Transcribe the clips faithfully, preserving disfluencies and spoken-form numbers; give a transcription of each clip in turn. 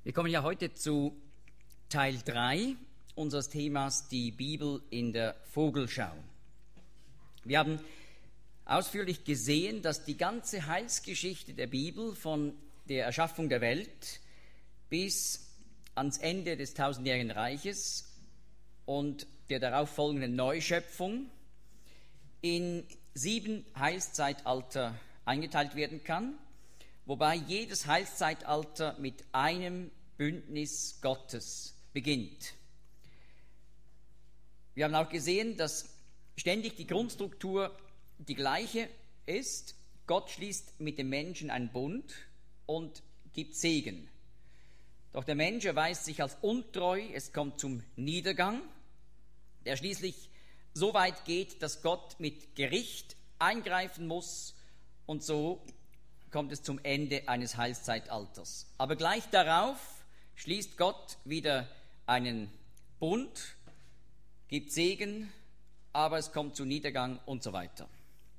Wir kommen ja heute zu Teil drei unseres Themas, die Bibel in der Vogelschau. Wir haben ausführlich gesehen, dass die ganze Heilsgeschichte der Bibel von der Erschaffung der Welt bis ans Ende des tausendjährigen Reiches und der darauf folgenden Neuschöpfung in sieben Heilszeitalter eingeteilt werden kann, wobei jedes Heilszeitalter mit einem Bündnis Gottes beginnt. Wir haben auch gesehen, dass ständig die Grundstruktur die gleiche ist. Gott schließt mit dem Menschen einen Bund und gibt Segen. Doch der Mensch erweist sich als untreu, es kommt zum Niedergang, der schließlich so weit geht, dass Gott mit Gericht eingreifen muss, und so kommt es zum Ende eines Heilszeitalters. Aber gleich darauf schließt Gott wieder einen Bund, gibt Segen, aber es kommt zu Niedergang und so weiter.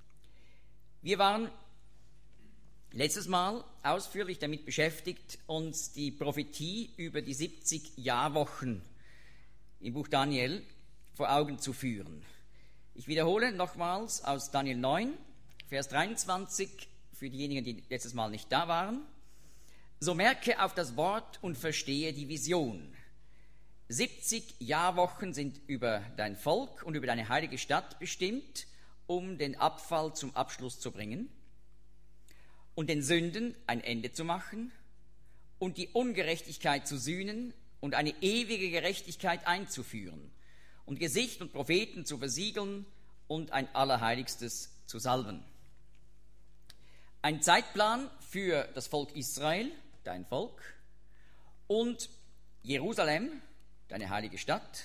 Wir waren letztes Mal ausführlich damit beschäftigt, uns die Prophetie über die siebzig Jahrwochen im Buch Daniel vor Augen zu führen. Ich wiederhole nochmals aus Daniel neun, Vers dreiundzwanzig, für diejenigen, die letztes Mal nicht da waren. So merke auf das Wort und verstehe die Vision. siebzig Jahrwochen sind über dein Volk und über deine heilige Stadt bestimmt, um den Abfall zum Abschluss zu bringen und den Sünden ein Ende zu machen und die Ungerechtigkeit zu sühnen und eine ewige Gerechtigkeit einzuführen und Gesicht und Propheten zu versiegeln und ein Allerheiligstes zu salben. Ein Zeitplan für das Volk Israel, dein Volk, und Jerusalem, deine heilige Stadt.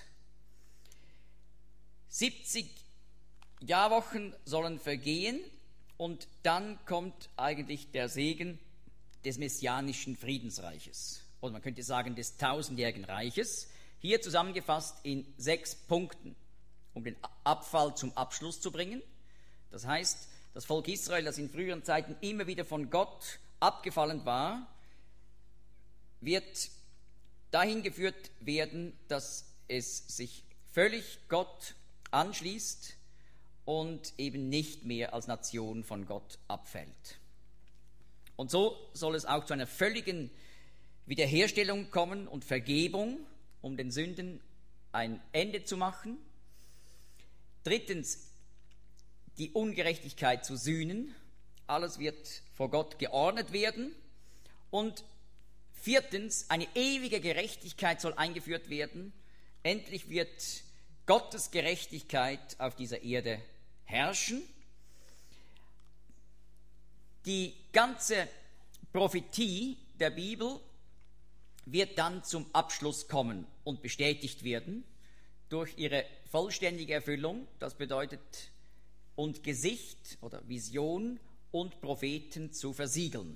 siebzig Jahrwochen sollen vergehen und dann kommt eigentlich der Segen des messianischen Friedensreiches. Oder man könnte sagen des tausendjährigen Reiches, hier zusammengefasst in sechs Punkten, um den Abfall zum Abschluss zu bringen. Das heißt, das Volk Israel, das in früheren Zeiten immer wieder von Gott abgefallen war, wird dahin geführt werden, dass es sich völlig Gott anschließt und eben nicht mehr als Nation von Gott abfällt. Und so soll es auch zu einer völligen Wiederherstellung kommen und Vergebung, um den Sünden ein Ende zu machen. Drittens, die Ungerechtigkeit zu sühnen. Alles wird vor Gott geordnet werden. Und viertens, eine ewige Gerechtigkeit soll eingeführt werden. Endlich wird Gottes Gerechtigkeit auf dieser Erde herrschen. Die ganze Prophetie der Bibel wird dann zum Abschluss kommen und bestätigt werden durch ihre vollständige Erfüllung. Das bedeutet, und Gesicht oder Vision und Propheten zu versiegeln.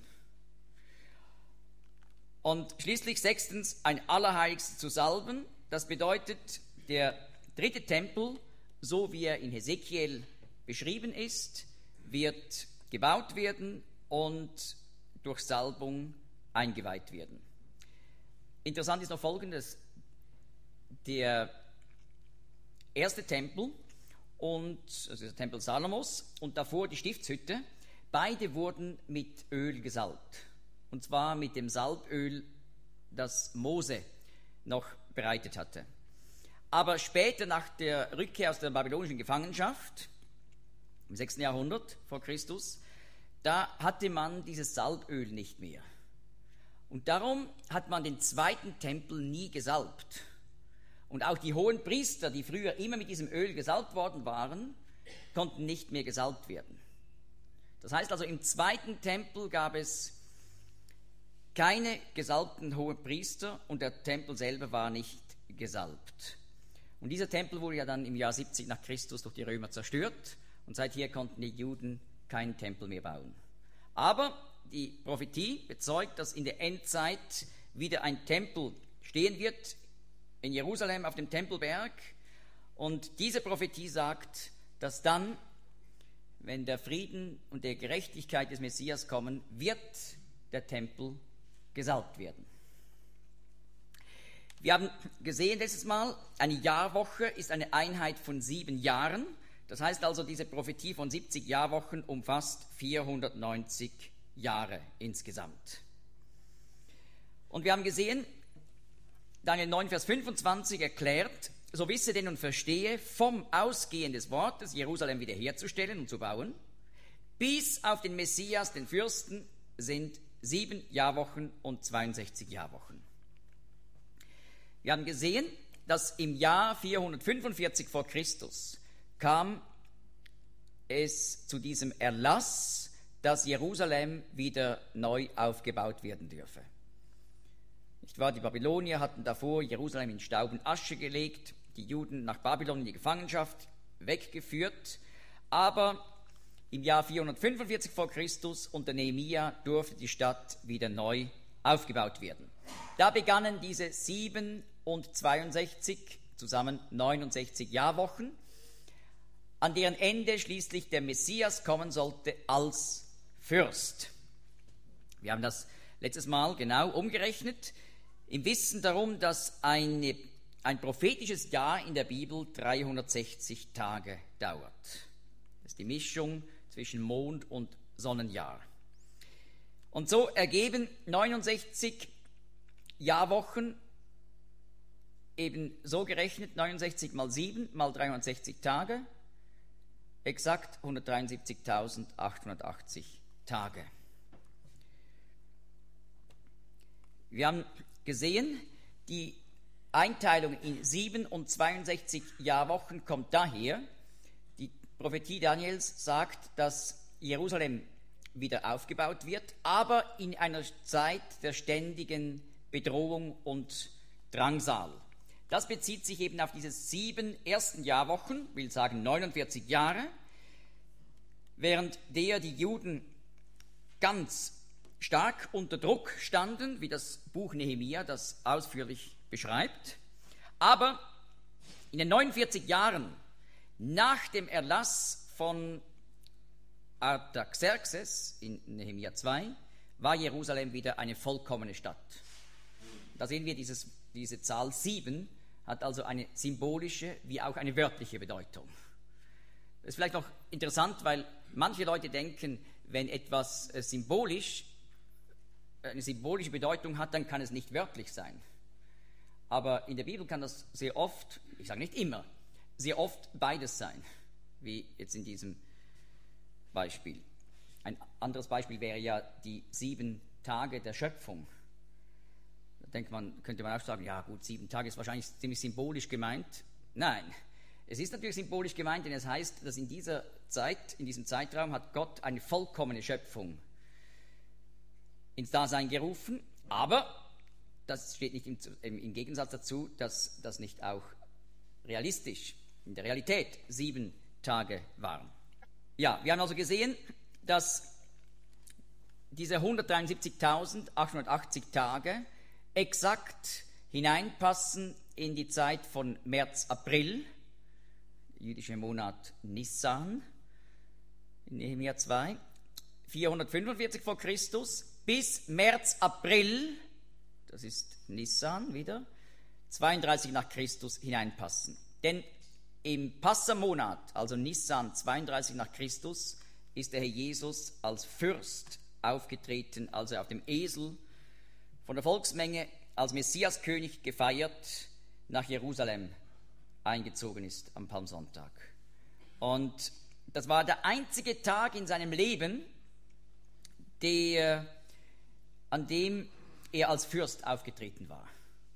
Und schließlich sechstens, ein Allerheiligstes zu salben. Das bedeutet, der dritte Tempel, so wie er in Hesekiel beschrieben ist, wird gebaut werden und durch Salbung eingeweiht werden. Interessant ist noch Folgendes: Der erste Tempel und also der Tempel Salomos und davor die Stiftshütte, beide wurden mit Öl gesalbt. Und zwar mit dem Salböl, das Mose noch bereitet hatte. Aber später, nach der Rückkehr aus der babylonischen Gefangenschaft, im sechsten Jahrhundert vor Christus, da hatte man dieses Salböl nicht mehr. Und darum hat man den zweiten Tempel nie gesalbt. Und auch die hohen Priester, die früher immer mit diesem Öl gesalbt worden waren, konnten nicht mehr gesalbt werden. Das heißt also, im zweiten Tempel gab es keine gesalbten hohen Priester und der Tempel selber war nicht gesalbt. Und dieser Tempel wurde ja dann im Jahr siebzig nach Christus durch die Römer zerstört und seither konnten die Juden keinen Tempel mehr bauen. Aber die Prophetie bezeugt, dass in der Endzeit wieder ein Tempel stehen wird in Jerusalem auf dem Tempelberg. Und diese Prophetie sagt, dass dann, wenn der Frieden und die Gerechtigkeit des Messias kommen, wird der Tempel gesalbt werden. Wir haben gesehen letztes Mal, eine Jahrwoche ist eine Einheit von sieben Jahren. Das heißt also, diese Prophetie von siebzig Jahrwochen umfasst vierhundertneunzig Jahre insgesamt. Und wir haben gesehen, Daniel neun, Vers fünfundzwanzig erklärt, so wisse denn und verstehe, vom Ausgehen des Wortes, Jerusalem wiederherzustellen und zu bauen, bis auf den Messias, den Fürsten, sind sieben Jahrwochen und zweiundsechzig Jahrwochen. Wir haben gesehen, dass im Jahr vierhundertfünfundvierzig vor Christus kam es zu diesem Erlass, dass Jerusalem wieder neu aufgebaut werden dürfe. Nicht wahr? Die Babylonier hatten davor Jerusalem in Staub und Asche gelegt, die Juden nach Babylon in die Gefangenschaft weggeführt, aber im Jahr vierhundertfünfundvierzig vor Christus unter Nehemia durfte die Stadt wieder neu aufgebaut werden. Da begannen diese sieben und zweiundsechzig, zusammen neunundsechzig Jahrwochen, an deren Ende schließlich der Messias kommen sollte als Fürst. Wir haben das letztes Mal genau umgerechnet, im Wissen darum, dass eine, ein prophetisches Jahr in der Bibel dreihundertsechzig Tage dauert. Das ist die Mischung zwischen Mond- und Sonnenjahr. Und so ergeben neunundsechzig Jahrwochen, eben so gerechnet, neunundsechzig mal sieben mal dreihundertsechzig Tage, exakt hundertdreiundsiebzigtausendachthundertachtzig Tage. Wir haben gesehen, die Einteilung in sieben und zweiundsechzig Jahrwochen kommt daher, die Prophetie Daniels sagt, dass Jerusalem wieder aufgebaut wird, aber in einer Zeit der ständigen Bedrohung und Drangsal. Das bezieht sich eben auf diese sieben ersten Jahrwochen, will sagen neunundvierzig Jahre, während der die Juden ganz stark unter Druck standen, wie das Buch Nehemia das ausführlich beschreibt. Aber in den neunundvierzig Jahren nach dem Erlass von Artaxerxes in Nehemia zwei war Jerusalem wieder eine vollkommene Stadt. Da sehen wir, dieses, diese Zahl sieben hat also eine symbolische wie auch eine wörtliche Bedeutung. Das ist vielleicht noch interessant, weil manche Leute denken, wenn etwas äh, symbolisch, eine symbolische Bedeutung hat, dann kann es nicht wörtlich sein. Aber in der Bibel kann das sehr oft, ich sage nicht immer, sehr oft beides sein, wie jetzt in diesem Beispiel. Ein anderes Beispiel wäre ja die sieben Tage der Schöpfung. Da denkt man, könnte man auch sagen, ja gut, sieben Tage ist wahrscheinlich ziemlich symbolisch gemeint. Nein, es ist natürlich symbolisch gemeint, denn es heißt, dass in dieser Zeit, in diesem Zeitraum hat Gott eine vollkommene Schöpfung ins Dasein gerufen, aber das steht nicht im, im Gegensatz dazu, dass das nicht auch realistisch, in der Realität sieben Tage waren. Ja, wir haben also gesehen, dass diese hundertdreiundsiebzigtausendachthundertachtzig Tage exakt hineinpassen in die Zeit von März, April, jüdischer Monat Nissan, in Nehemia zwei, vierhundertfünfundvierzig vor Christus, bis März, April, das ist Nissan wieder, zweiunddreißig nach Christus hineinpassen. Denn im Passamonat, also Nissan zweiunddreißig nach Christus, ist der Herr Jesus als Fürst aufgetreten, als er auf dem Esel von der Volksmenge als Messiaskönig gefeiert nach Jerusalem eingezogen ist am Palmsonntag. Und das war der einzige Tag in seinem Leben, der, an dem er als Fürst aufgetreten war.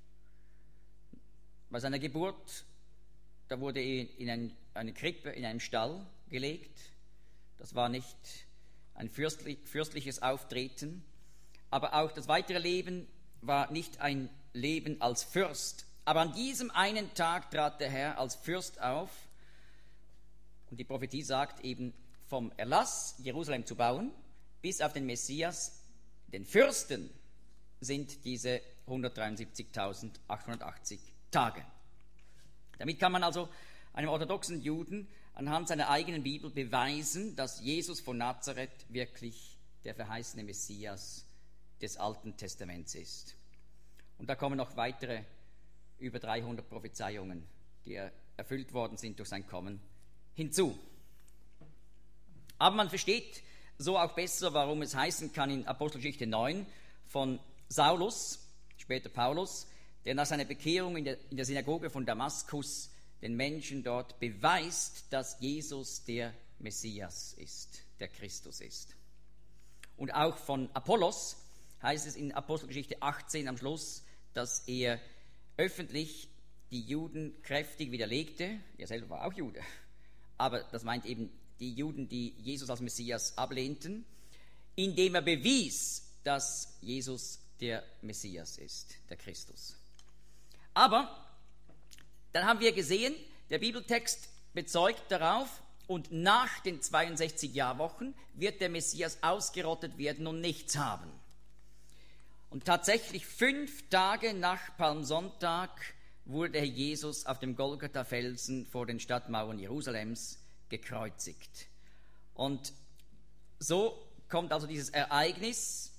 Bei seiner Geburt, da wurde er in ein, eine Krippe, in einem Stall gelegt. Das war nicht ein fürstlich, fürstliches Auftreten, aber auch das weitere Leben war nicht ein Leben als Fürst. Aber an diesem einen Tag trat der Herr als Fürst auf und die Prophetie sagt eben, vom Erlass, Jerusalem zu bauen, bis auf den Messias, den Fürsten, sind diese hundertdreiundsiebzigtausendachthundertachtzig Tage. Damit kann man also einem orthodoxen Juden anhand seiner eigenen Bibel beweisen, dass Jesus von Nazareth wirklich der verheißene Messias des Alten Testaments ist. Und da kommen noch weitere über dreihundert Prophezeiungen, die erfüllt worden sind durch sein Kommen, hinzu. Aber man versteht so auch besser, warum es heißen kann in Apostelgeschichte neun von Saulus, später Paulus, der nach seiner Bekehrung in der, in der Synagoge von Damaskus den Menschen dort beweist, dass Jesus der Messias ist, der Christus ist. Und auch von Apollos heißt es in Apostelgeschichte achtzehn am Schluss, dass er öffentlich die Juden kräftig widerlegte. Er selber war auch Jude, aber das meint eben die Juden, die Jesus als Messias ablehnten, indem er bewies, dass Jesus der Messias ist, der Christus. Aber dann haben wir gesehen, der Bibeltext bezeugt darauf, und nach den zweiundsechzig Jahrwochen wird der Messias ausgerottet werden und nichts haben. Und tatsächlich fünf Tage nach Palmsonntag wurde der Herr Jesus auf dem Golgatha-Felsen vor den Stadtmauern Jerusalems gekreuzigt. Und so kommt also dieses Ereignis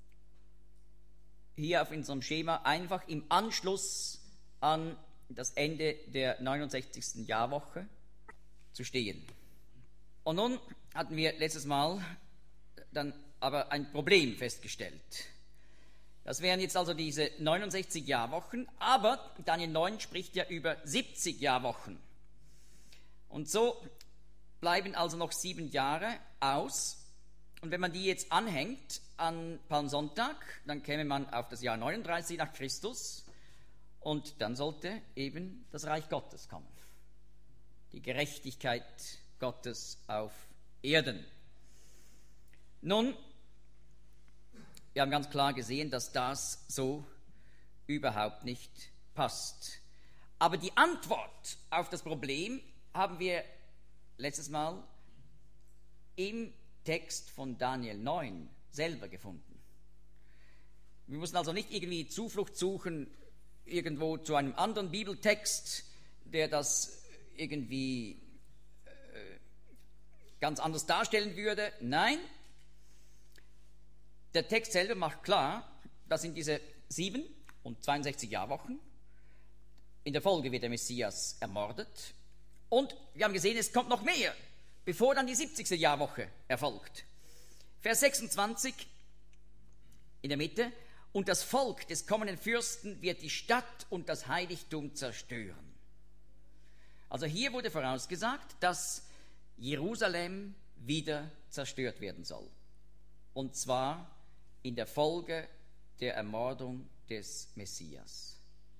hier auf unserem Schema einfach im Anschluss an das Ende der neunundsechzigsten Jahrwoche zu stehen. Und nun hatten wir letztes Mal dann aber ein Problem festgestellt. Das wären jetzt also diese neunundsechzig Jahrwochen, aber Daniel neun spricht ja über siebzig Jahrwochen. Und so bleiben also noch sieben Jahre aus. Und wenn man die jetzt anhängt an Palmsonntag, dann käme man auf das Jahr neununddreißig nach Christus und dann sollte eben das Reich Gottes kommen. Die Gerechtigkeit Gottes auf Erden. Nun, wir haben ganz klar gesehen, dass das so überhaupt nicht passt. Aber die Antwort auf das Problem haben wir letztes Mal im Text von Daniel neun selber gefunden. Wir mussten also nicht irgendwie Zuflucht suchen irgendwo zu einem anderen Bibeltext, der das irgendwie äh, ganz anders darstellen würde. Nein, der Text selber macht klar, dass in diese sieben und zweiundsechzig Jahrwochen in der Folge wird der Messias ermordet. Und wir haben gesehen, es kommt noch mehr, bevor dann die siebzigste Jahrwoche erfolgt. Vers sechsundzwanzig in der Mitte: Und das Volk des kommenden Fürsten wird die Stadt und das Heiligtum zerstören. Also hier wurde vorausgesagt, dass Jerusalem wieder zerstört werden soll. Und zwar in der Folge der Ermordung des Messias.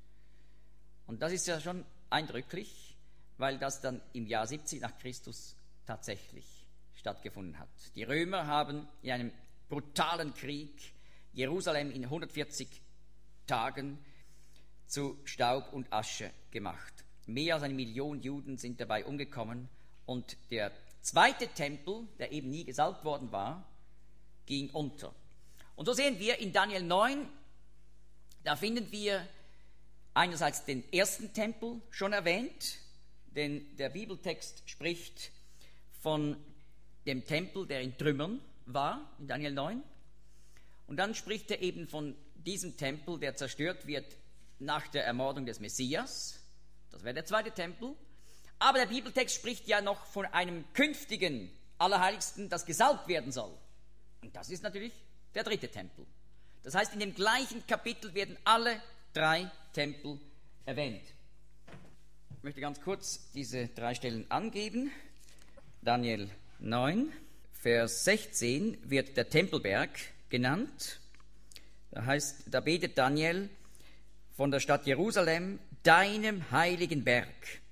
Und das ist ja schon eindrücklich, weil das dann im Jahr siebzig nach Christus tatsächlich stattgefunden hat. Die Römer haben in einem brutalen Krieg Jerusalem in hundertvierzig Tagen zu Staub und Asche gemacht. Mehr als eine Million Juden sind dabei umgekommen und der zweite Tempel, der eben nie gesalbt worden war, ging unter. Und so sehen wir in Daniel neun, da finden wir einerseits den ersten Tempel schon erwähnt, denn der Bibeltext spricht von dem Tempel, der in Trümmern war, in Daniel neun. Und dann spricht er eben von diesem Tempel, der zerstört wird nach der Ermordung des Messias. Das wäre der zweite Tempel. Aber der Bibeltext spricht ja noch von einem künftigen Allerheiligsten, das gesalbt werden soll. Und das ist natürlich der dritte Tempel. Das heißt, in dem gleichen Kapitel werden alle drei Tempel erwähnt. Ich möchte ganz kurz diese drei Stellen angeben. Daniel neun, Vers sechzehn wird der Tempelberg genannt. Da heißt, da betet Daniel von der Stadt Jerusalem, deinem heiligen Berg.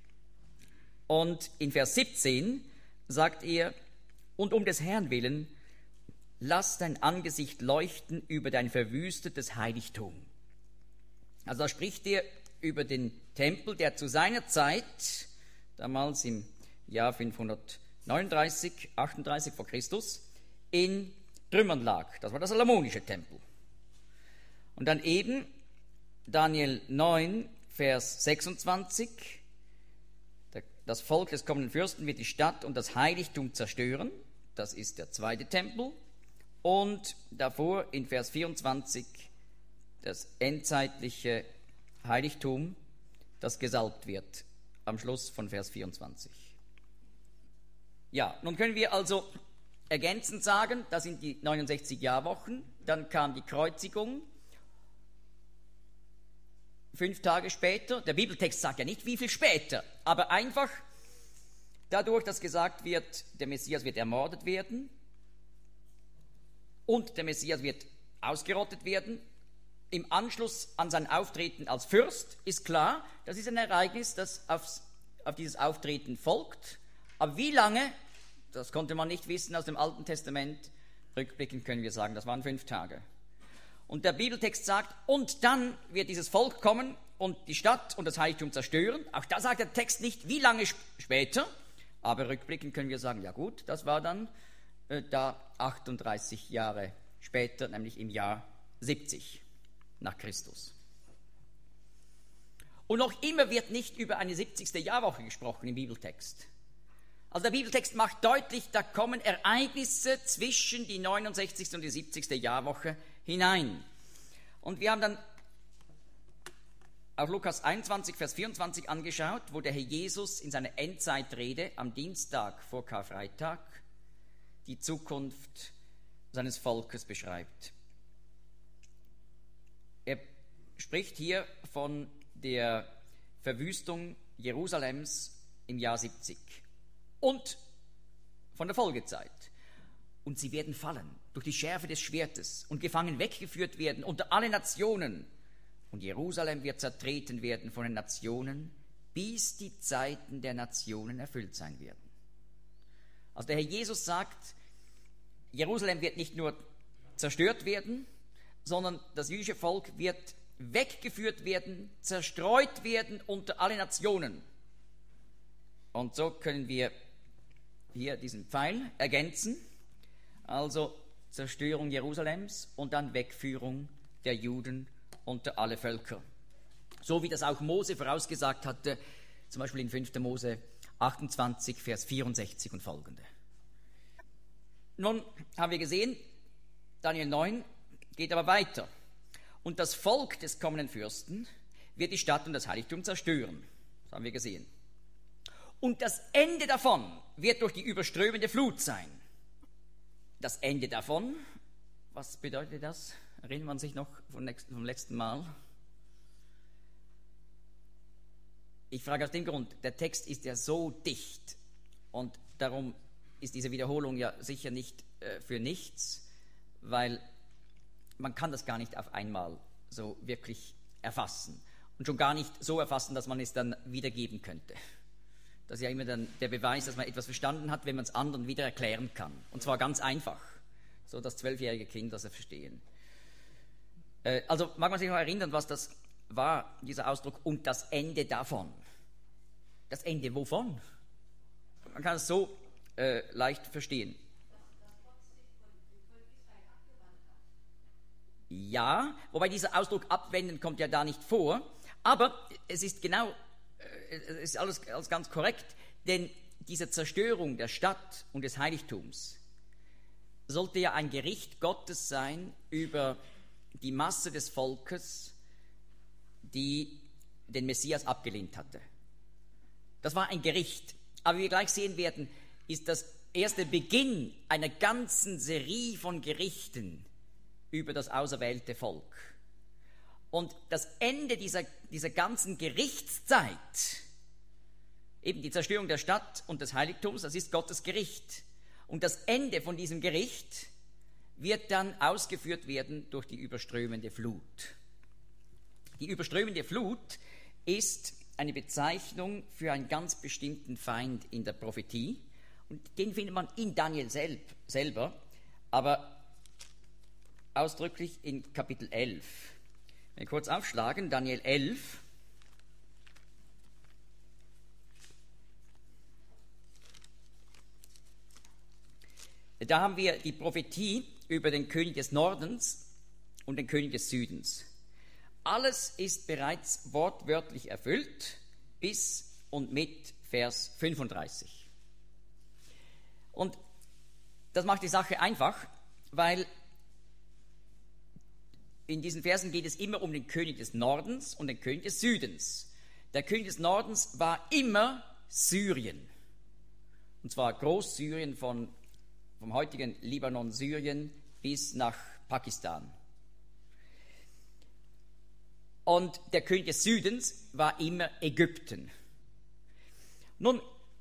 Und in Vers siebzehn sagt er, und um des Herrn willen, lass dein Angesicht leuchten über dein verwüstetes Heiligtum. Also da spricht er über den Tempel, der zu seiner Zeit, damals im Jahr fünfhundertneununddreißig, achtunddreißig vor Christus, in Trümmern lag. Das war der salomonische Tempel. Und dann eben Daniel neun, Vers sechsundzwanzig, das Volk des kommenden Fürsten wird die Stadt und das Heiligtum zerstören. Das ist der zweite Tempel. Und davor in Vers vierundzwanzig das endzeitliche Heiligtum, das gesalbt wird, am Schluss von Vers vierundzwanzig. Ja, nun können wir also ergänzend sagen, das sind die neunundsechzig Jahrwochen, dann kam die Kreuzigung, fünf Tage später, der Bibeltext sagt ja nicht, wie viel später, aber einfach dadurch, dass gesagt wird, der Messias wird ermordet werden und der Messias wird ausgerottet werden, im Anschluss an sein Auftreten als Fürst, ist klar, das ist ein Ereignis, das aufs, auf dieses Auftreten folgt. Aber wie lange, das konnte man nicht wissen aus dem Alten Testament. Rückblickend können wir sagen, das waren fünf Tage. Und der Bibeltext sagt, und dann wird dieses Volk kommen und die Stadt und das Heiligtum zerstören. Auch da sagt der Text nicht, wie lange sp- später, aber rückblickend können wir sagen, ja gut, das war dann äh, da achtunddreißig Jahre später, nämlich im Jahr siebzig nach Christus. Und noch immer wird nicht über eine siebzigste Jahrwoche gesprochen im Bibeltext. Also der Bibeltext macht deutlich, da kommen Ereignisse zwischen die neunundsechzigste und die siebzigste Jahrwoche hinein. Und wir haben dann auf Lukas einundzwanzig, Vers vierundzwanzig angeschaut, wo der Herr Jesus in seiner Endzeitrede am Dienstag vor Karfreitag die Zukunft seines Volkes beschreibt. Er spricht hier von der Verwüstung Jerusalems im Jahr siebzig und von der Folgezeit. Und sie werden fallen durch die Schärfe des Schwertes und gefangen weggeführt werden unter alle Nationen. Und Jerusalem wird zertreten werden von den Nationen, bis die Zeiten der Nationen erfüllt sein werden. Also der Herr Jesus sagt, Jerusalem wird nicht nur zerstört werden, sondern das jüdische Volk wird weggeführt werden, zerstreut werden unter alle Nationen. Und so können wir hier diesen Pfeil ergänzen, also Zerstörung Jerusalems und dann Wegführung der Juden unter alle Völker. So wie das auch Mose vorausgesagt hatte, zum Beispiel in fünfter Mose achtundzwanzig, Vers vierundsechzig und folgende. Nun haben wir gesehen, Daniel neun geht aber weiter. Und das Volk des kommenden Fürsten wird die Stadt und das Heiligtum zerstören. Das haben wir gesehen. Und das Ende davon wird durch die überströmende Flut sein. Das Ende davon, was bedeutet das? Erinnert man sich noch vom letzten Mal? Ich frage aus dem Grund, der Text ist ja so dicht und darum ist diese Wiederholung ja sicher nicht äh, für nichts, weil man kann das gar nicht auf einmal so wirklich erfassen und schon gar nicht so erfassen, dass man es dann wiedergeben könnte. Das ist ja immer dann der Beweis, dass man etwas verstanden hat, wenn man es anderen wieder erklären kann. Und zwar ganz einfach, so dass zwölfjährige Kinder das verstehen. Äh, also mag man sich noch erinnern, was das war, dieser Ausdruck, und das Ende davon. Das Ende wovon? Man kann es so äh, leicht verstehen. Ja, wobei dieser Ausdruck abwenden kommt ja da nicht vor, aber es ist genau, es ist alles, alles ganz korrekt, denn diese Zerstörung der Stadt und des Heiligtums sollte ja ein Gericht Gottes sein über die Masse des Volkes, die den Messias abgelehnt hatte. Das war ein Gericht, aber wie wir gleich sehen werden, ist das erste Beginn einer ganzen Serie von Gerichten über das auserwählte Volk. Und das Ende dieser, dieser ganzen Gerichtszeit, eben die Zerstörung der Stadt und des Heiligtums, das ist Gottes Gericht. Und das Ende von diesem Gericht wird dann ausgeführt werden durch die überströmende Flut. Die überströmende Flut ist eine Bezeichnung für einen ganz bestimmten Feind in der Prophetie. Und den findet man in Daniel selb, selber, aber ausdrücklich in Kapitel elf. Wenn wir kurz aufschlagen, Daniel elf. Da haben wir die Prophetie über den König des Nordens und den König des Südens. Alles ist bereits wortwörtlich erfüllt, bis und mit Vers fünfunddreißig. Und das macht die Sache einfach, weil in diesen Versen geht es immer um den König des Nordens und den König des Südens. Der König des Nordens war immer Syrien. Und zwar Großsyrien von, vom heutigen Libanon, Syrien bis nach Pakistan. Und der König des Südens war immer Ägypten. Nun,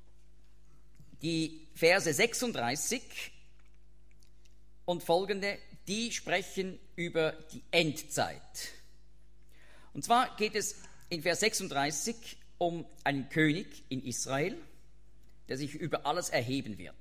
die Verse sechsunddreißig und folgende, die sprechen über die Endzeit. Und zwar geht es in Vers sechsunddreißig um einen König in Israel, der sich über alles erheben wird.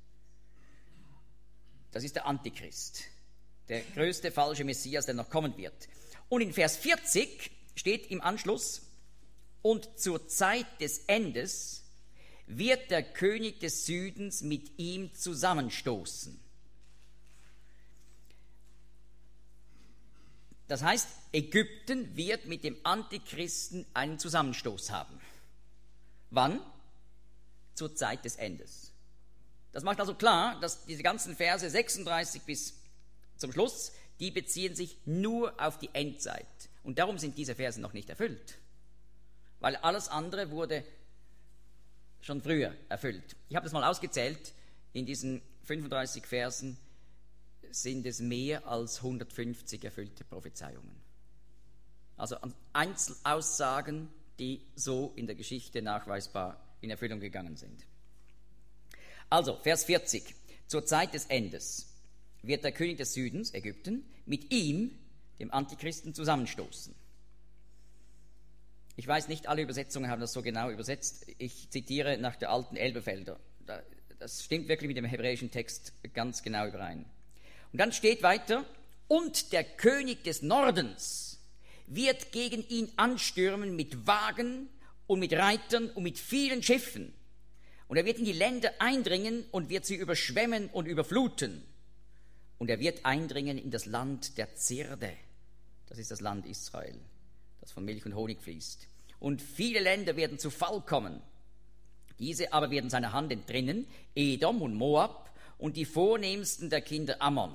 Das ist der Antichrist, der größte falsche Messias, der noch kommen wird. Und in Vers vierzig steht im Anschluss, und zur Zeit des Endes wird der König des Südens mit ihm zusammenstoßen. Das heißt, Ägypten wird mit dem Antichristen einen Zusammenstoß haben. Wann? Zur Zeit des Endes. Das macht also klar, dass diese ganzen Verse sechsunddreißig bis zum Schluss, die beziehen sich nur auf die Endzeit. Und darum sind diese Verse noch nicht erfüllt. Weil alles andere wurde schon früher erfüllt. Ich habe das mal ausgezählt. In diesen fünfunddreißig Versen sind es mehr als hundertfünfzig erfüllte Prophezeiungen. Also Einzelaussagen, die so in der Geschichte nachweisbar in Erfüllung gegangen sind. Also, Vers vierzig. Zur Zeit des Endes wird der König des Südens, Ägypten, mit ihm, dem Antichristen, zusammenstoßen. Ich weiß nicht, alle Übersetzungen haben das so genau übersetzt. Ich zitiere nach der alten Elberfelder. Das stimmt wirklich mit dem hebräischen Text ganz genau überein. Und dann steht weiter, und der König des Nordens wird gegen ihn anstürmen mit Wagen und mit Reitern und mit vielen Schiffen. Und er wird in die Länder eindringen und wird sie überschwemmen und überfluten. Und er wird eindringen in das Land der Zirde. Das ist das Land Israel, das von Milch und Honig fließt. Und viele Länder werden zu Fall kommen. Diese aber werden seiner Hand entrinnen, Edom und Moab und die vornehmsten der Kinder Ammon.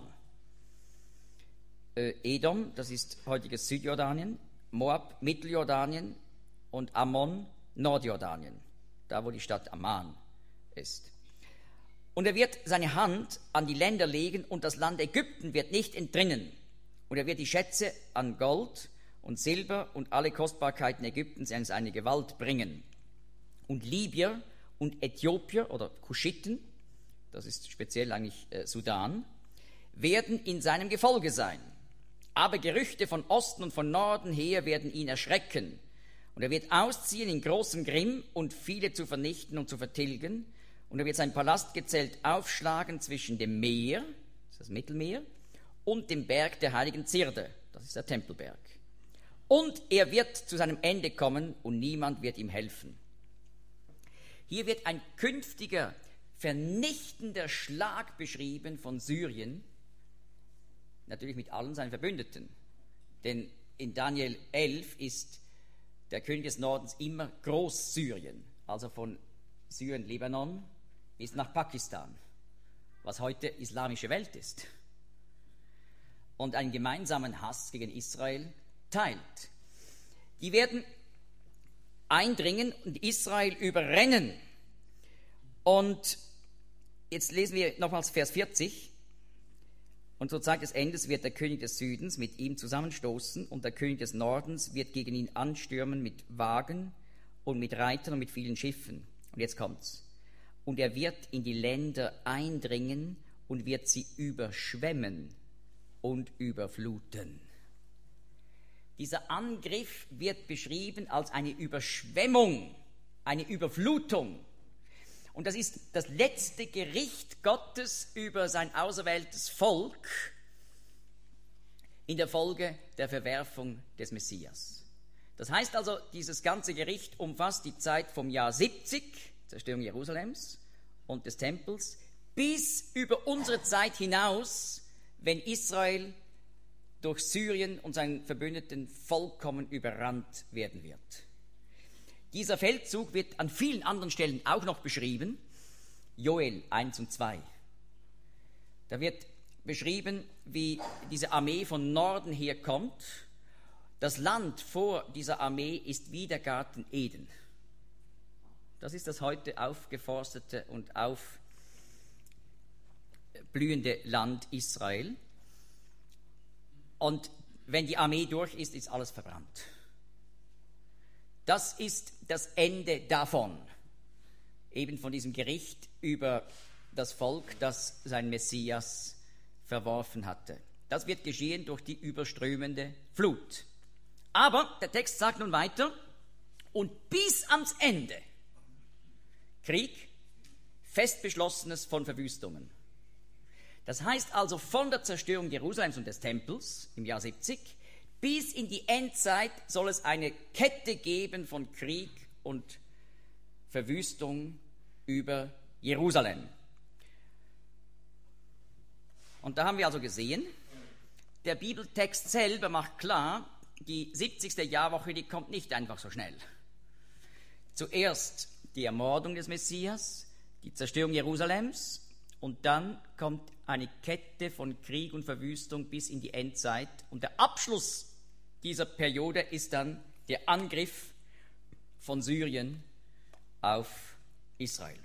Äh, Edom, das ist heutiges Südjordanien, Moab, Mitteljordanien und Ammon, Nordjordanien, da wo die Stadt Amman ist. Und er wird seine Hand an die Länder legen und das Land Ägypten wird nicht entrinnen. Und er wird die Schätze an Gold und Silber und alle Kostbarkeiten Ägyptens in seine Gewalt bringen. Und Libyer und Äthiopier oder Kuschiten, das ist speziell eigentlich äh, Sudan, werden in seinem Gefolge sein. Aber Gerüchte von Osten und von Norden her werden ihn erschrecken. Und er wird ausziehen in großem Grimm und viele zu vernichten und zu vertilgen. Und er wird sein Palastgezelt aufschlagen zwischen dem Meer, das ist das Mittelmeer, und dem Berg der heiligen Zirde, das ist der Tempelberg. Und er wird zu seinem Ende kommen und niemand wird ihm helfen. Hier wird ein künftiger, vernichtender Schlag beschrieben von Syrien, natürlich mit allen seinen Verbündeten. Denn in Daniel elf ist der König des Nordens immer Großsyrien, also von Syrien, Libanon bis nach Pakistan, was heute islamische Welt ist, und einen gemeinsamen Hass gegen Israel teilt. Die werden eindringen und Israel überrennen. Und jetzt lesen wir nochmals Vers vierzig. Und zur Zeit des Endes wird der König des Südens mit ihm zusammenstoßen und der König des Nordens wird gegen ihn anstürmen mit Wagen und mit Reitern und mit vielen Schiffen. Und jetzt kommt's. Und er wird in die Länder eindringen und wird sie überschwemmen und überfluten. Dieser Angriff wird beschrieben als eine Überschwemmung, eine Überflutung. Und das ist das letzte Gericht Gottes über sein auserwähltes Volk in der Folge der Verwerfung des Messias. Das heißt also, dieses ganze Gericht umfasst die Zeit vom Jahr siebzig, Zerstörung Jerusalems und des Tempels, bis über unsere Zeit hinaus, wenn Israel durch Syrien und seinen Verbündeten vollkommen überrannt werden wird. Dieser Feldzug wird an vielen anderen Stellen auch noch beschrieben. Joel eins und zwei. Da wird beschrieben, wie diese Armee von Norden her kommt. Das Land vor dieser Armee ist wie der Garten Eden. Das ist das heute aufgeforstete und aufblühende Land Israel. Und wenn die Armee durch ist, ist alles verbrannt. Das ist das Ende davon, eben von diesem Gericht über das Volk, das sein Messias verworfen hatte. Das wird geschehen durch die überströmende Flut. Aber der Text sagt nun weiter, und bis ans Ende Krieg, fest beschlossenes von Verwüstungen. Das heißt also von der Zerstörung Jerusalems und des Tempels im Jahr siebzig bis in die Endzeit soll es eine Kette geben von Krieg und Verwüstung über Jerusalem. Und da haben wir also gesehen, der Bibeltext selber macht klar, die siebzigste Jahrwoche, die kommt nicht einfach so schnell. Zuerst die Ermordung des Messias, die Zerstörung Jerusalems und dann kommt eine Kette von Krieg und Verwüstung bis in die Endzeit. Und der Abschluss dieser Periode ist dann der Angriff von Syrien auf Israel.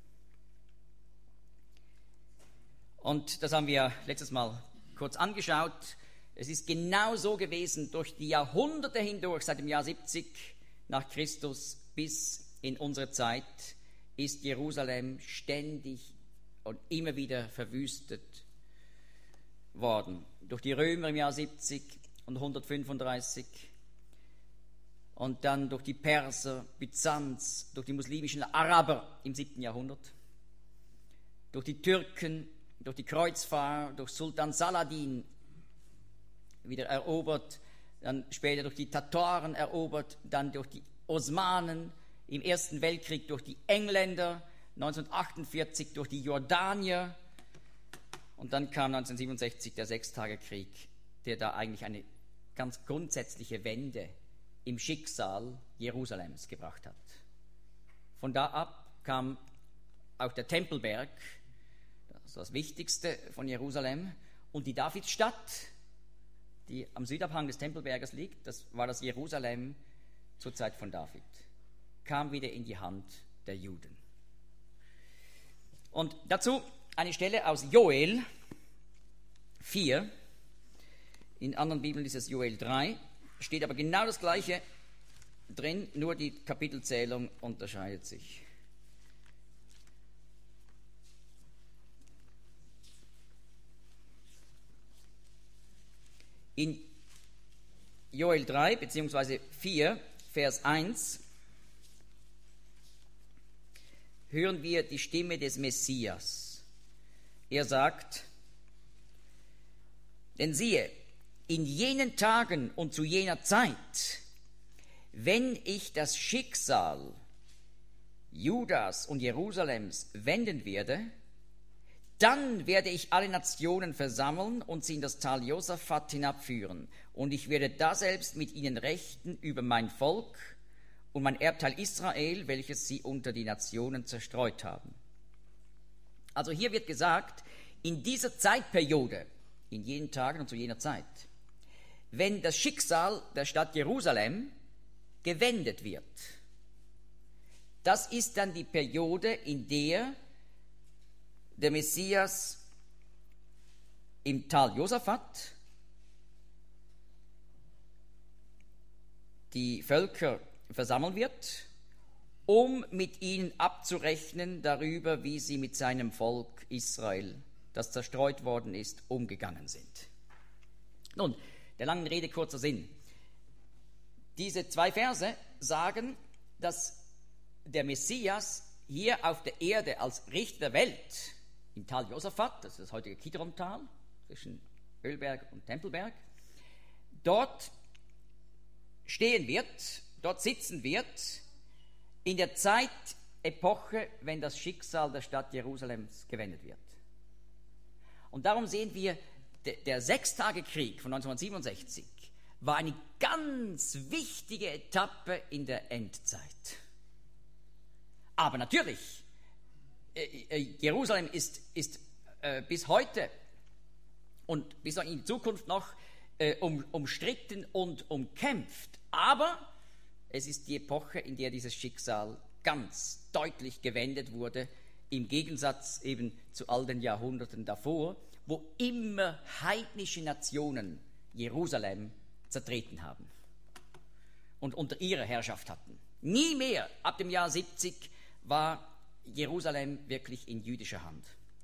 Und das haben wir letztes Mal kurz angeschaut. Es ist genau so gewesen, durch die Jahrhunderte hindurch, seit dem Jahr siebzig nach Christus bis in unsere Zeit, ist Jerusalem ständig und immer wieder verwüstet worden. Durch die Römer im Jahr siebzig und hundertfünfunddreißig und dann durch die Perser, Byzanz, durch die muslimischen Araber im siebten Jahrhundert, durch die Türken, durch die Kreuzfahrer, durch Sultan Saladin wieder erobert, dann später durch die Tataren erobert, dann durch die Osmanen, im Ersten Weltkrieg durch die Engländer, neunzehnhundertachtundvierzig durch die Jordanier und dann kam neunzehnhundertsiebenundsechzig der Sechstagekrieg, der da eigentlich eine ganz grundsätzliche Wende im Schicksal Jerusalems gebracht hat. Von da ab kam auch der Tempelberg, das ist das Wichtigste von Jerusalem, und die Davidsstadt, die am Südabhang des Tempelberges liegt, das war das Jerusalem zur Zeit von David, kam wieder in die Hand der Juden. Und dazu eine Stelle aus Joel vier, in anderen Bibeln ist es Joel drei, steht aber genau das Gleiche drin, nur die Kapitelzählung unterscheidet sich. In Joel drei bzw. vier, Vers eins, hören wir die Stimme des Messias. Er sagt, denn siehe, in jenen Tagen und zu jener Zeit, wenn ich das Schicksal Judas und Jerusalems wenden werde, dann werde ich alle Nationen versammeln und sie in das Tal Josaphat hinabführen. Und ich werde daselbst mit ihnen rechten über mein Volk und mein Erbteil Israel, welches sie unter die Nationen zerstreut haben. Also hier wird gesagt, in dieser Zeitperiode, in jenen Tagen und zu jener Zeit, wenn das Schicksal der Stadt Jerusalem gewendet wird, das ist dann die Periode, in der der Messias im Tal Josaphat die Völker versammeln wird, um mit ihnen abzurechnen darüber, wie sie mit seinem Volk Israel, das zerstreut worden ist, umgegangen sind. Nun, der langen Rede kurzer Sinn. Diese zwei Verse sagen, dass der Messias hier auf der Erde als Richter der Welt im Tal Josaphat, das ist das heutige Kidron-Tal zwischen Ölberg und Tempelberg, dort stehen wird, dort sitzen wird, in der Zeitepoche, wenn das Schicksal der Stadt Jerusalems gewendet wird. Und darum sehen wir, der, der Sechstagekrieg von neunzehnhundertsiebenundsechzig war eine ganz wichtige Etappe in der Endzeit. Aber natürlich, äh, Jerusalem ist, ist äh, bis heute und bis in die Zukunft noch äh, um, umstritten und umkämpft. Aber es ist die Epoche, in der dieses Schicksal ganz deutlich gewendet wurde, im Gegensatz eben zu all den Jahrhunderten davor, wo immer heidnische Nationen Jerusalem zertreten haben und unter ihrer Herrschaft hatten. Nie mehr, ab dem Jahr siebzig, war Jerusalem wirklich in jüdischer Hand.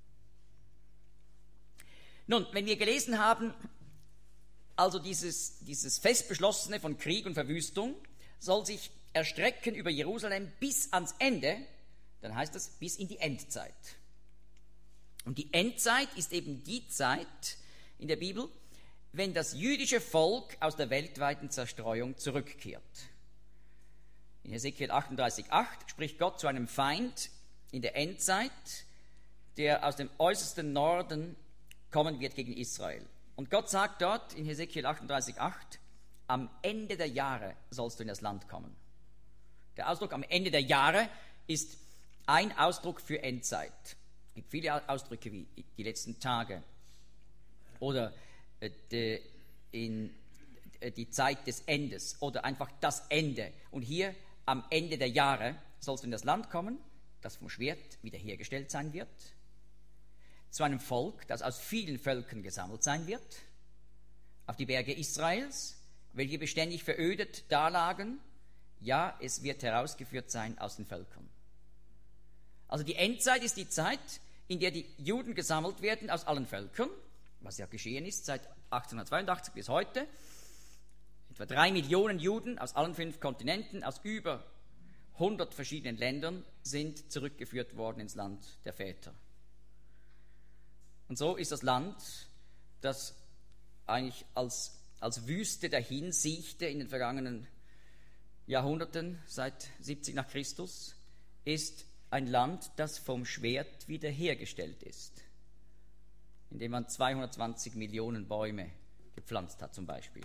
Nun, wenn wir gelesen haben, also dieses, dieses fest beschlossene von Krieg und Verwüstung soll sich erstrecken über Jerusalem bis ans Ende, dann heißt das bis in die Endzeit. Und die Endzeit ist eben die Zeit in der Bibel, wenn das jüdische Volk aus der weltweiten Zerstreuung zurückkehrt. In Hesekiel achtunddreißig Komma acht spricht Gott zu einem Feind in der Endzeit, der aus dem äußersten Norden kommen wird gegen Israel. Und Gott sagt dort in Hesekiel achtunddreißig Komma acht, am Ende der Jahre sollst du in das Land kommen. Der Ausdruck am Ende der Jahre ist ein Ausdruck für Endzeit. Es gibt viele Ausdrücke wie die letzten Tage oder äh, de, in, äh, die Zeit des Endes oder einfach das Ende. Und hier am Ende der Jahre sollst du in das Land kommen, das vom Schwert wiederhergestellt sein wird, zu einem Volk, das aus vielen Völkern gesammelt sein wird, auf die Berge Israels, welche beständig verödet dalagen. Ja, es wird herausgeführt sein aus den Völkern. Also die Endzeit ist die Zeit, in der die Juden gesammelt werden aus allen Völkern, was ja geschehen ist seit achtzehnhundertzweiundachtzig bis heute. Etwa drei Millionen Juden aus allen fünf Kontinenten, aus über hundert verschiedenen Ländern sind zurückgeführt worden ins Land der Väter. Und so ist das Land, das eigentlich als, als Wüste dahinsiechte in den vergangenen Jahrhunderten, seit siebzig nach Christus, ist ein Land, das vom Schwert wiederhergestellt ist, indem man zweihundertzwanzig Millionen Bäume gepflanzt hat zum Beispiel.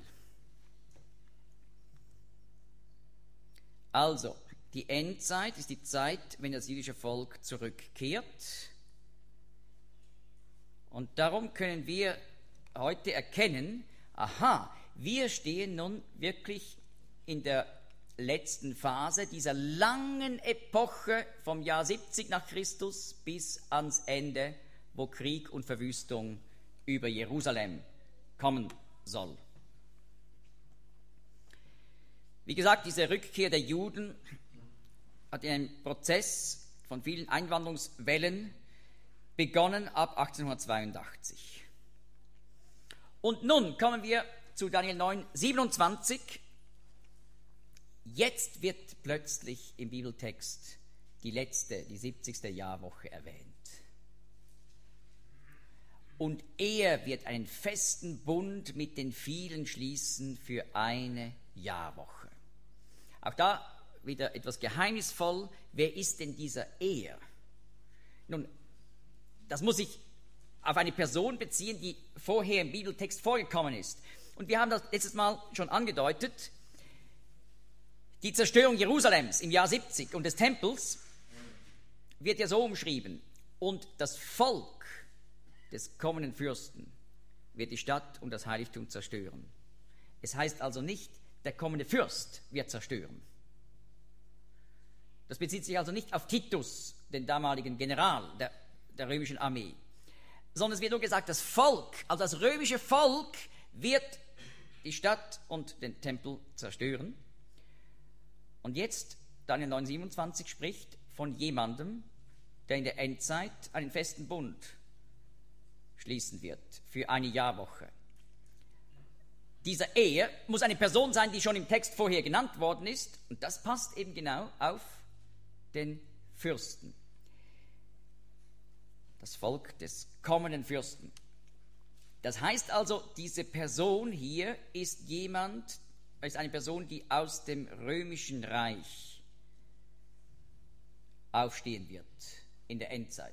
Also, die Endzeit ist die Zeit, wenn das jüdische Volk zurückkehrt. Und darum können wir heute erkennen, aha, wir stehen nun wirklich in der letzten Phase dieser langen Epoche vom Jahr siebzig nach Christus bis ans Ende, wo Krieg und Verwüstung über Jerusalem kommen soll. Wie gesagt, diese Rückkehr der Juden hat in einem Prozess von vielen Einwanderungswellen begonnen ab achtzehnhundertzweiundachtzig. Und nun kommen wir zu Daniel neun, siebenundzwanzig. Jetzt wird plötzlich im Bibeltext die letzte, die siebzigste Jahrwoche erwähnt. Und er wird einen festen Bund mit den vielen schließen für eine Jahrwoche. Auch da wieder etwas geheimnisvoll. Wer ist denn dieser Er? Nun, das muss sich auf eine Person beziehen, die vorher im Bibeltext vorgekommen ist. Und wir haben das letztes Mal schon angedeutet. Die Zerstörung Jerusalems im Jahr siebzig und des Tempels wird ja so umschrieben. Und das Volk des kommenden Fürsten wird die Stadt und das Heiligtum zerstören. Es heißt also nicht, der kommende Fürst wird zerstören. Das bezieht sich also nicht auf Titus, den damaligen General der, der römischen Armee, sondern es wird nur gesagt, das Volk, also das römische Volk wird die Stadt und den Tempel zerstören. Und jetzt, Daniel neun, siebenundzwanzig spricht von jemandem, der in der Endzeit einen festen Bund schließen wird für eine Jahrwoche. Dieser Er muss eine Person sein, die schon im Text vorher genannt worden ist, und das passt eben genau auf den Fürsten. Das Volk des kommenden Fürsten. Das heißt also, diese Person hier ist jemand, ist eine Person, die aus dem römischen Reich aufstehen wird in der Endzeit.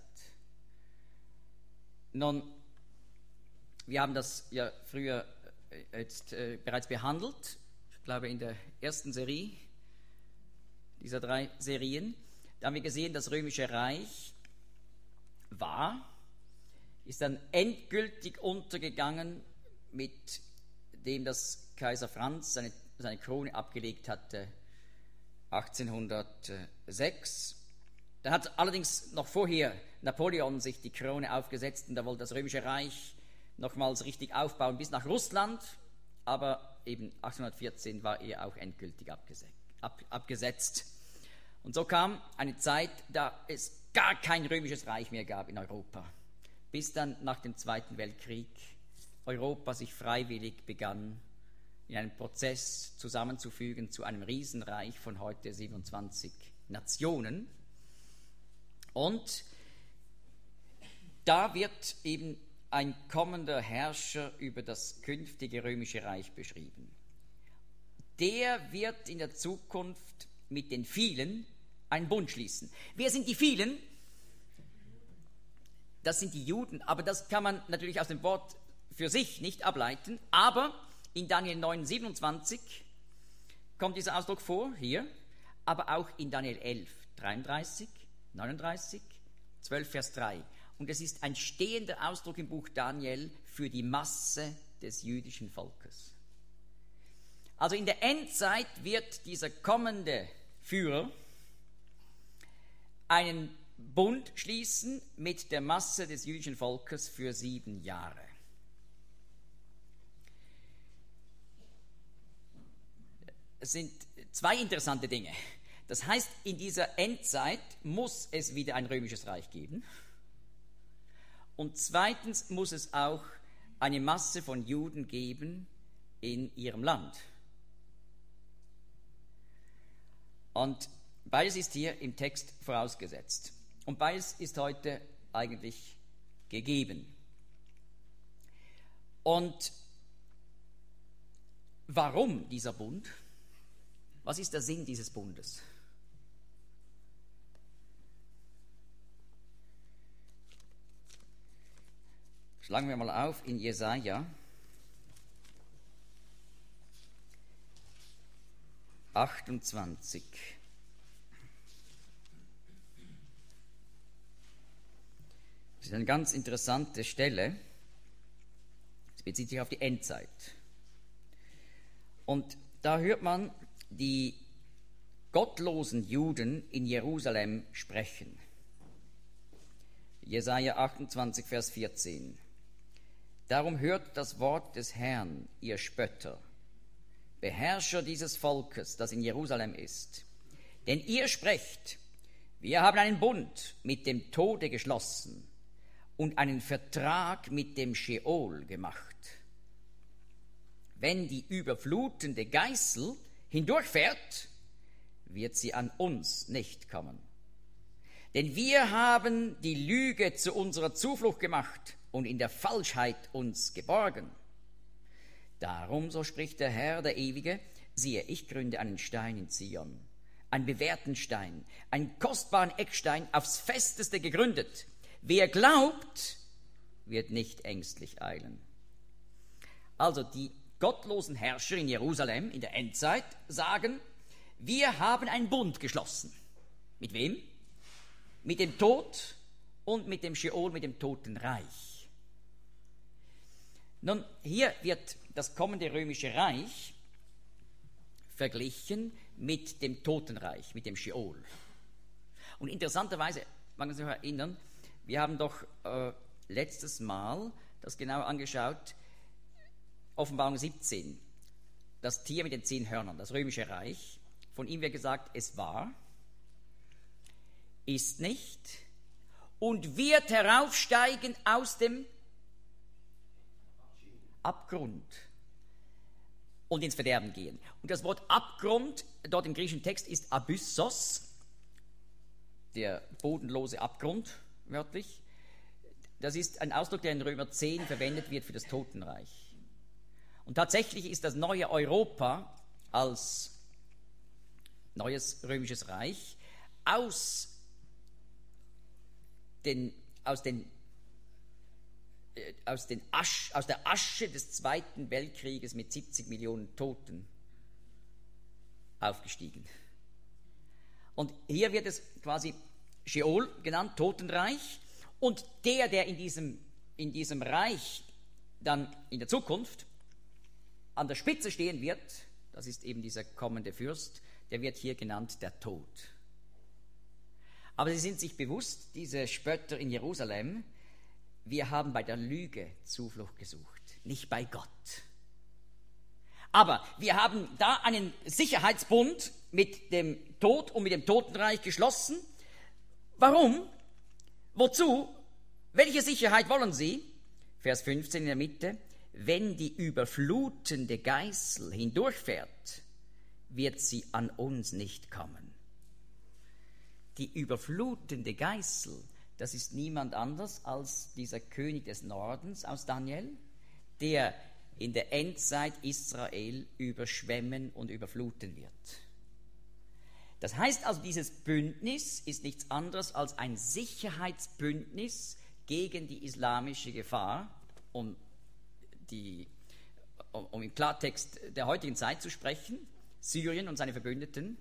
Nun, wir haben das ja früher jetzt äh, bereits behandelt, ich glaube in der ersten Serie dieser drei Serien. Da haben wir gesehen, das römische Reich war, ist dann endgültig untergegangen mit dem das Kaiser Franz seine, seine Krone abgelegt hatte, achtzehnhundertsechs. Dann hat allerdings noch vorher Napoleon sich die Krone aufgesetzt und er wollte das Römische Reich nochmals richtig aufbauen bis nach Russland, aber eben achtzehnhundertvierzehn war er auch endgültig abgesetzt. Ab, abgesetzt. Und so kam eine Zeit, da es gar kein römisches Reich mehr gab in Europa, bis dann nach dem Zweiten Weltkrieg Europa sich freiwillig begann, in einem Prozess zusammenzufügen zu einem Riesenreich von heute siebenundzwanzig Nationen. Und da wird eben ein kommender Herrscher über das künftige römische Reich beschrieben. Der wird in der Zukunft mit den vielen einen Bund schließen. Wer sind die vielen? Das sind die Juden, aber das kann man natürlich aus dem Wort für sich nicht ableiten. Aber in Daniel neun, siebenundzwanzig kommt dieser Ausdruck vor, hier, aber auch in Daniel elf, dreiunddreißig, neununddreißig, zwölf, Vers drei. Und es ist ein stehender Ausdruck im Buch Daniel für die Masse des jüdischen Volkes. Also in der Endzeit wird dieser kommende Führer einen Bund schließen mit der Masse des jüdischen Volkes für sieben Jahre. Es sind zwei interessante Dinge. Das heißt, in dieser Endzeit muss es wieder ein römisches Reich geben. Und zweitens muss es auch eine Masse von Juden geben in ihrem Land. Und beides ist hier im Text vorausgesetzt. Und beides ist heute eigentlich gegeben. Und warum dieser Bund? Was ist der Sinn dieses Bundes? Schlagen wir mal auf in Jesaja achtundzwanzig. Das ist eine ganz interessante Stelle. Es bezieht sich auf die Endzeit. Und da hört man die gottlosen Juden in Jerusalem sprechen. Jesaja achtundzwanzig, Vers vierzehn. Darum hört das Wort des Herrn, ihr Spötter, Beherrscher dieses Volkes, das in Jerusalem ist. Denn ihr sprecht, wir haben einen Bund mit dem Tode geschlossen und einen Vertrag mit dem Scheol gemacht. Wenn die überflutende Geißel hindurchfährt, wird sie an uns nicht kommen. Denn wir haben die Lüge zu unserer Zuflucht gemacht und in der Falschheit uns geborgen. Darum, so spricht der Herr, der Ewige, siehe, ich gründe einen Stein in Zion, einen bewährten Stein, einen kostbaren Eckstein, aufs Festeste gegründet. Wer glaubt, wird nicht ängstlich eilen. Also die gottlosen Herrscher in Jerusalem in der Endzeit sagen, wir haben einen Bund geschlossen. Mit wem? Mit dem Tod und mit dem Scheol, mit dem Totenreich. Nun, hier wird das kommende römische Reich verglichen mit dem Totenreich, mit dem Scheol. Und interessanterweise, man kann sich noch erinnern, wir haben doch äh, letztes Mal das genau angeschaut, Offenbarung siebzehn, das Tier mit den zehn Hörnern, das römische Reich. Von ihm wird gesagt, es war, ist nicht und wird heraufsteigen aus dem Abgrund und ins Verderben gehen. Und das Wort Abgrund dort im griechischen Text ist Abyssos, der bodenlose Abgrund, wörtlich. Das ist ein Ausdruck, der in Römer zehn verwendet wird für das Totenreich. Und tatsächlich ist das neue Europa als neues römisches Reich aus den, aus den Aus, den Asch, aus der Asche des Zweiten Weltkrieges mit siebzig Millionen Toten aufgestiegen. Und hier wird es quasi Scheol genannt, Totenreich. Und der, der in diesem, in diesem Reich dann in der Zukunft an der Spitze stehen wird, das ist eben dieser kommende Fürst, der wird hier genannt der Tod. Aber sie sind sich bewusst, diese Spötter in Jerusalem, wir haben bei der Lüge Zuflucht gesucht, nicht bei Gott. Aber wir haben da einen Sicherheitsbund mit dem Tod und mit dem Totenreich geschlossen. Warum? Wozu? Welche Sicherheit wollen sie? Vers fünfzehn in der Mitte. Wenn die überflutende Geißel hindurchfährt, wird sie an uns nicht kommen. Die überflutende Geißel, das ist niemand anders als dieser König des Nordens aus Daniel, der in der Endzeit Israel überschwemmen und überfluten wird. Das heißt also, dieses Bündnis ist nichts anderes als ein Sicherheitsbündnis gegen die islamische Gefahr, um, die, um, um im Klartext der heutigen Zeit zu sprechen, Syrien und seine Verbündeten,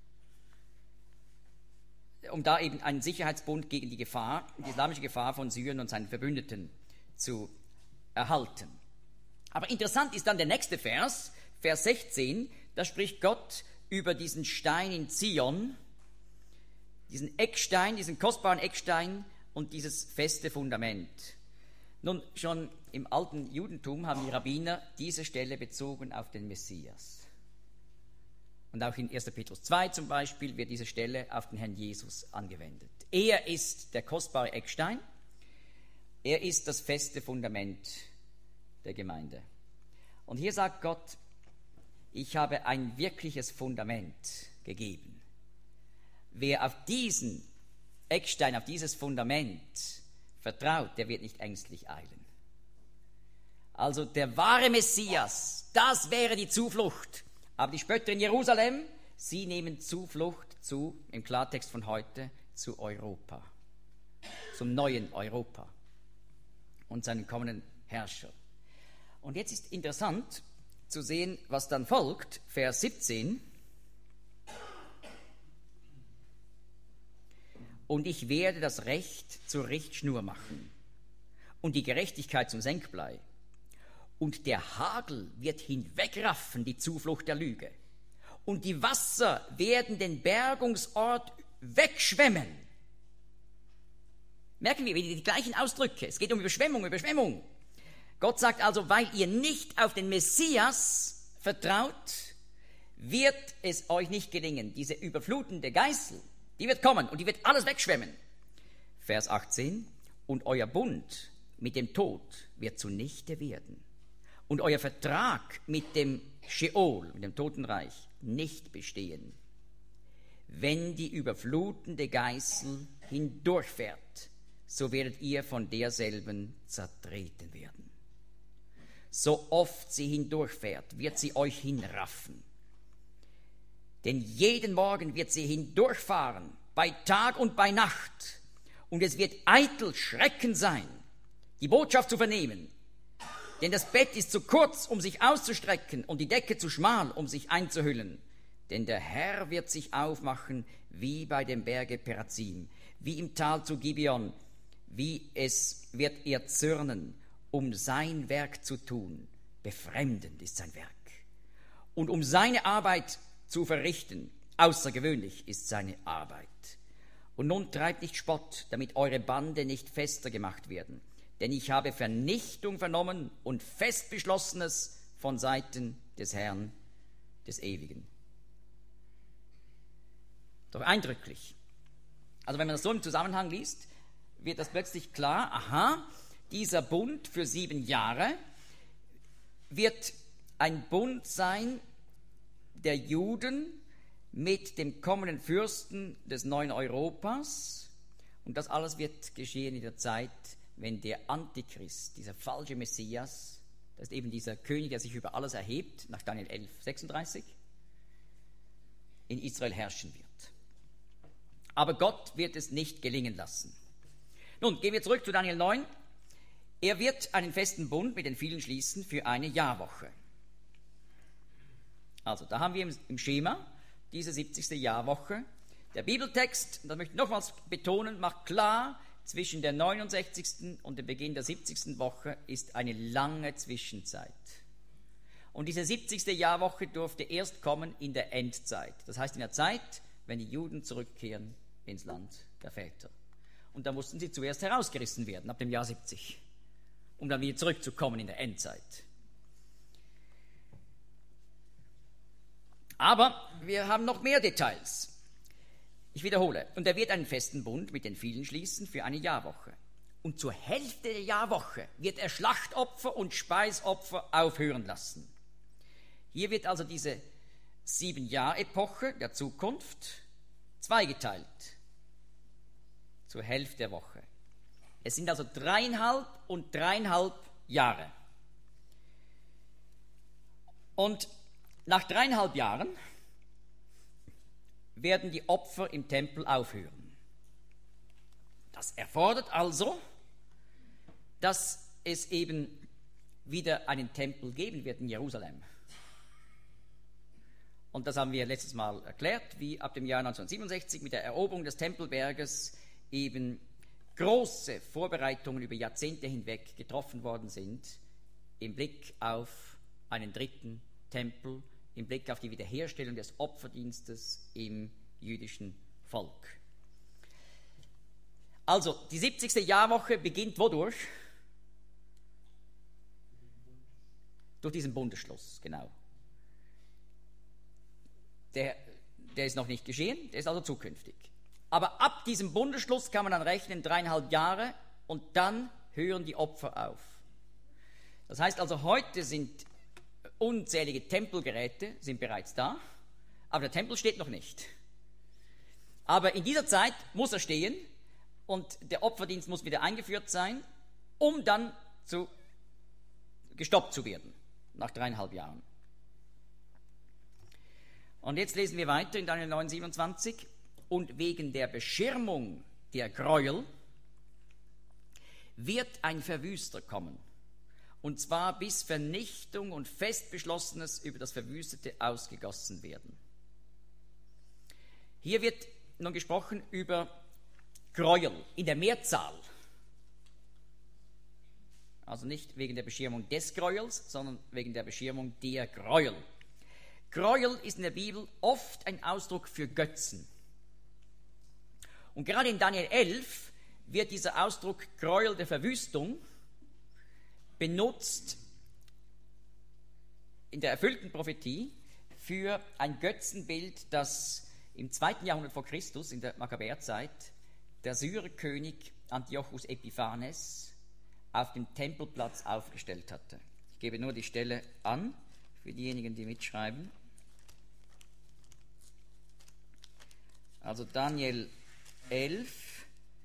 um da eben einen Sicherheitsbund gegen die Gefahr, die islamische Gefahr von Syrien und seinen Verbündeten zu erhalten. Aber interessant ist dann der nächste Vers, Vers sechzehn, da spricht Gott über diesen Stein in Zion, diesen Eckstein, diesen kostbaren Eckstein und dieses feste Fundament. Nun, schon im alten Judentum haben die Rabbiner diese Stelle bezogen auf den Messias. Und auch in erster Petrus zwei zum Beispiel wird diese Stelle auf den Herrn Jesus angewendet. Er ist der kostbare Eckstein, er ist das feste Fundament der Gemeinde. Und hier sagt Gott, ich habe ein wirkliches Fundament gegeben. Wer auf diesen Eckstein, auf dieses Fundament vertraut, der wird nicht ängstlich eilen. Also der wahre Messias, das wäre die Zuflucht. Aber die Spötter in Jerusalem, sie nehmen Zuflucht zu, im Klartext von heute, zu Europa, zum neuen Europa und seinen kommenden Herrscher. Und jetzt ist interessant zu sehen, was dann folgt, Vers siebzehn. Und ich werde das Recht zur Richtschnur machen und die Gerechtigkeit zum Senkblei. Und der Hagel wird hinwegraffen die Zuflucht der Lüge. Und die Wasser werden den Bergungsort wegschwemmen. Merken wir wieder die gleichen Ausdrücke. Es geht um Überschwemmung, Überschwemmung. Gott sagt also, weil ihr nicht auf den Messias vertraut, wird es euch nicht gelingen. Diese überflutende Geißel, die wird kommen und die wird alles wegschwemmen. Vers achtzehn. Und euer Bund mit dem Tod wird zunichte werden. Und euer Vertrag mit dem Scheol, mit dem Totenreich, nicht bestehen. Wenn die überflutende Geißel hindurchfährt, so werdet ihr von derselben zertreten werden. So oft sie hindurchfährt, wird sie euch hinraffen. Denn jeden Morgen wird sie hindurchfahren, bei Tag und bei Nacht. Und es wird eitel Schrecken sein, die Botschaft zu vernehmen. Denn das Bett ist zu kurz, um sich auszustrecken, und die Decke zu schmal, um sich einzuhüllen. Denn der Herr wird sich aufmachen, wie bei dem Berge Perazim, wie im Tal zu Gibeon, wie es wird er zürnen, um sein Werk zu tun. Befremdend ist sein Werk. Und um seine Arbeit zu verrichten, außergewöhnlich ist seine Arbeit. Und nun treibt nicht Spott, damit eure Bande nicht fester gemacht werden. Denn ich habe Vernichtung vernommen und fest Beschlossenes von Seiten des Herrn, des Ewigen. Doch eindrücklich. Also wenn man das so im Zusammenhang liest, wird das plötzlich klar, aha, dieser Bund für sieben Jahre wird ein Bund sein der Juden mit dem kommenden Fürsten des neuen Europas. Und das alles wird geschehen in der Zeit, wenn der Antichrist, dieser falsche Messias, das ist eben dieser König, der sich über alles erhebt, nach Daniel elf, sechsunddreißig, in Israel herrschen wird. Aber Gott wird es nicht gelingen lassen. Nun, gehen wir zurück zu Daniel neun. Er wird einen festen Bund mit den vielen schließen für eine Jahrwoche. Also, da haben wir im Schema diese siebzigste Jahrwoche. Der Bibeltext, das möchte ich nochmals betonen, macht klar, zwischen der neunundsechzigsten und dem Beginn der siebzigsten Woche ist eine lange Zwischenzeit. Und diese siebzigste Jahrwoche durfte erst kommen in der Endzeit. Das heißt in der Zeit, wenn die Juden zurückkehren ins Land der Väter. Und da mussten sie zuerst herausgerissen werden, ab dem Jahr siebzig, um dann wieder zurückzukommen in der Endzeit. Aber wir haben noch mehr Details. Ich wiederhole. Und er wird einen festen Bund mit den vielen schließen für eine Jahrwoche. Und zur Hälfte der Jahrwoche wird er Schlachtopfer und Speisopfer aufhören lassen. Hier wird also diese Sieben-Jahr-Epoche der Zukunft zweigeteilt. Zur Hälfte der Woche. Es sind also dreieinhalb und dreieinhalb Jahre. Und nach dreieinhalb Jahren werden die Opfer im Tempel aufhören. Das erfordert also, dass es eben wieder einen Tempel geben wird in Jerusalem. Und das haben wir letztes Mal erklärt, wie ab dem Jahr neunzehnhundertsiebenundsechzig mit der Eroberung des Tempelberges eben große Vorbereitungen über Jahrzehnte hinweg getroffen worden sind, im Blick auf einen dritten Tempel, im Blick auf die Wiederherstellung des Opferdienstes im jüdischen Volk. Also, die siebzigste Jahrwoche beginnt wodurch? Durch diesen Bundesschluss, genau. Der, der ist noch nicht geschehen, der ist also zukünftig. Aber ab diesem Bundesschluss kann man dann rechnen, dreieinhalb Jahre, und dann hören die Opfer auf. Das heißt also, heute sind unzählige Tempelgeräte sind bereits da, aber der Tempel steht noch nicht. Aber in dieser Zeit muss er stehen und der Opferdienst muss wieder eingeführt sein, um dann zu, gestoppt zu werden, nach dreieinhalb Jahren. Und jetzt lesen wir weiter in Daniel neun, siebenundzwanzig. Und wegen der Beschirmung der Gräuel wird ein Verwüster kommen. Und zwar bis Vernichtung und Festbeschlossenes über das Verwüstete ausgegossen werden. Hier wird nun gesprochen über Gräuel in der Mehrzahl. Also nicht wegen der Beschirmung des Gräuels, sondern wegen der Beschirmung der Gräuel. Gräuel ist in der Bibel oft ein Ausdruck für Götzen. Und gerade in Daniel elf wird dieser Ausdruck Gräuel der Verwüstung benutzt in der erfüllten Prophetie für ein Götzenbild, das im zweiten Jahrhundert vor Christus, in der Makkabäerzeit, der Syrerkönig Antiochus Epiphanes auf dem Tempelplatz aufgestellt hatte. Ich gebe nur die Stelle an für diejenigen, die mitschreiben. Also Daniel elf,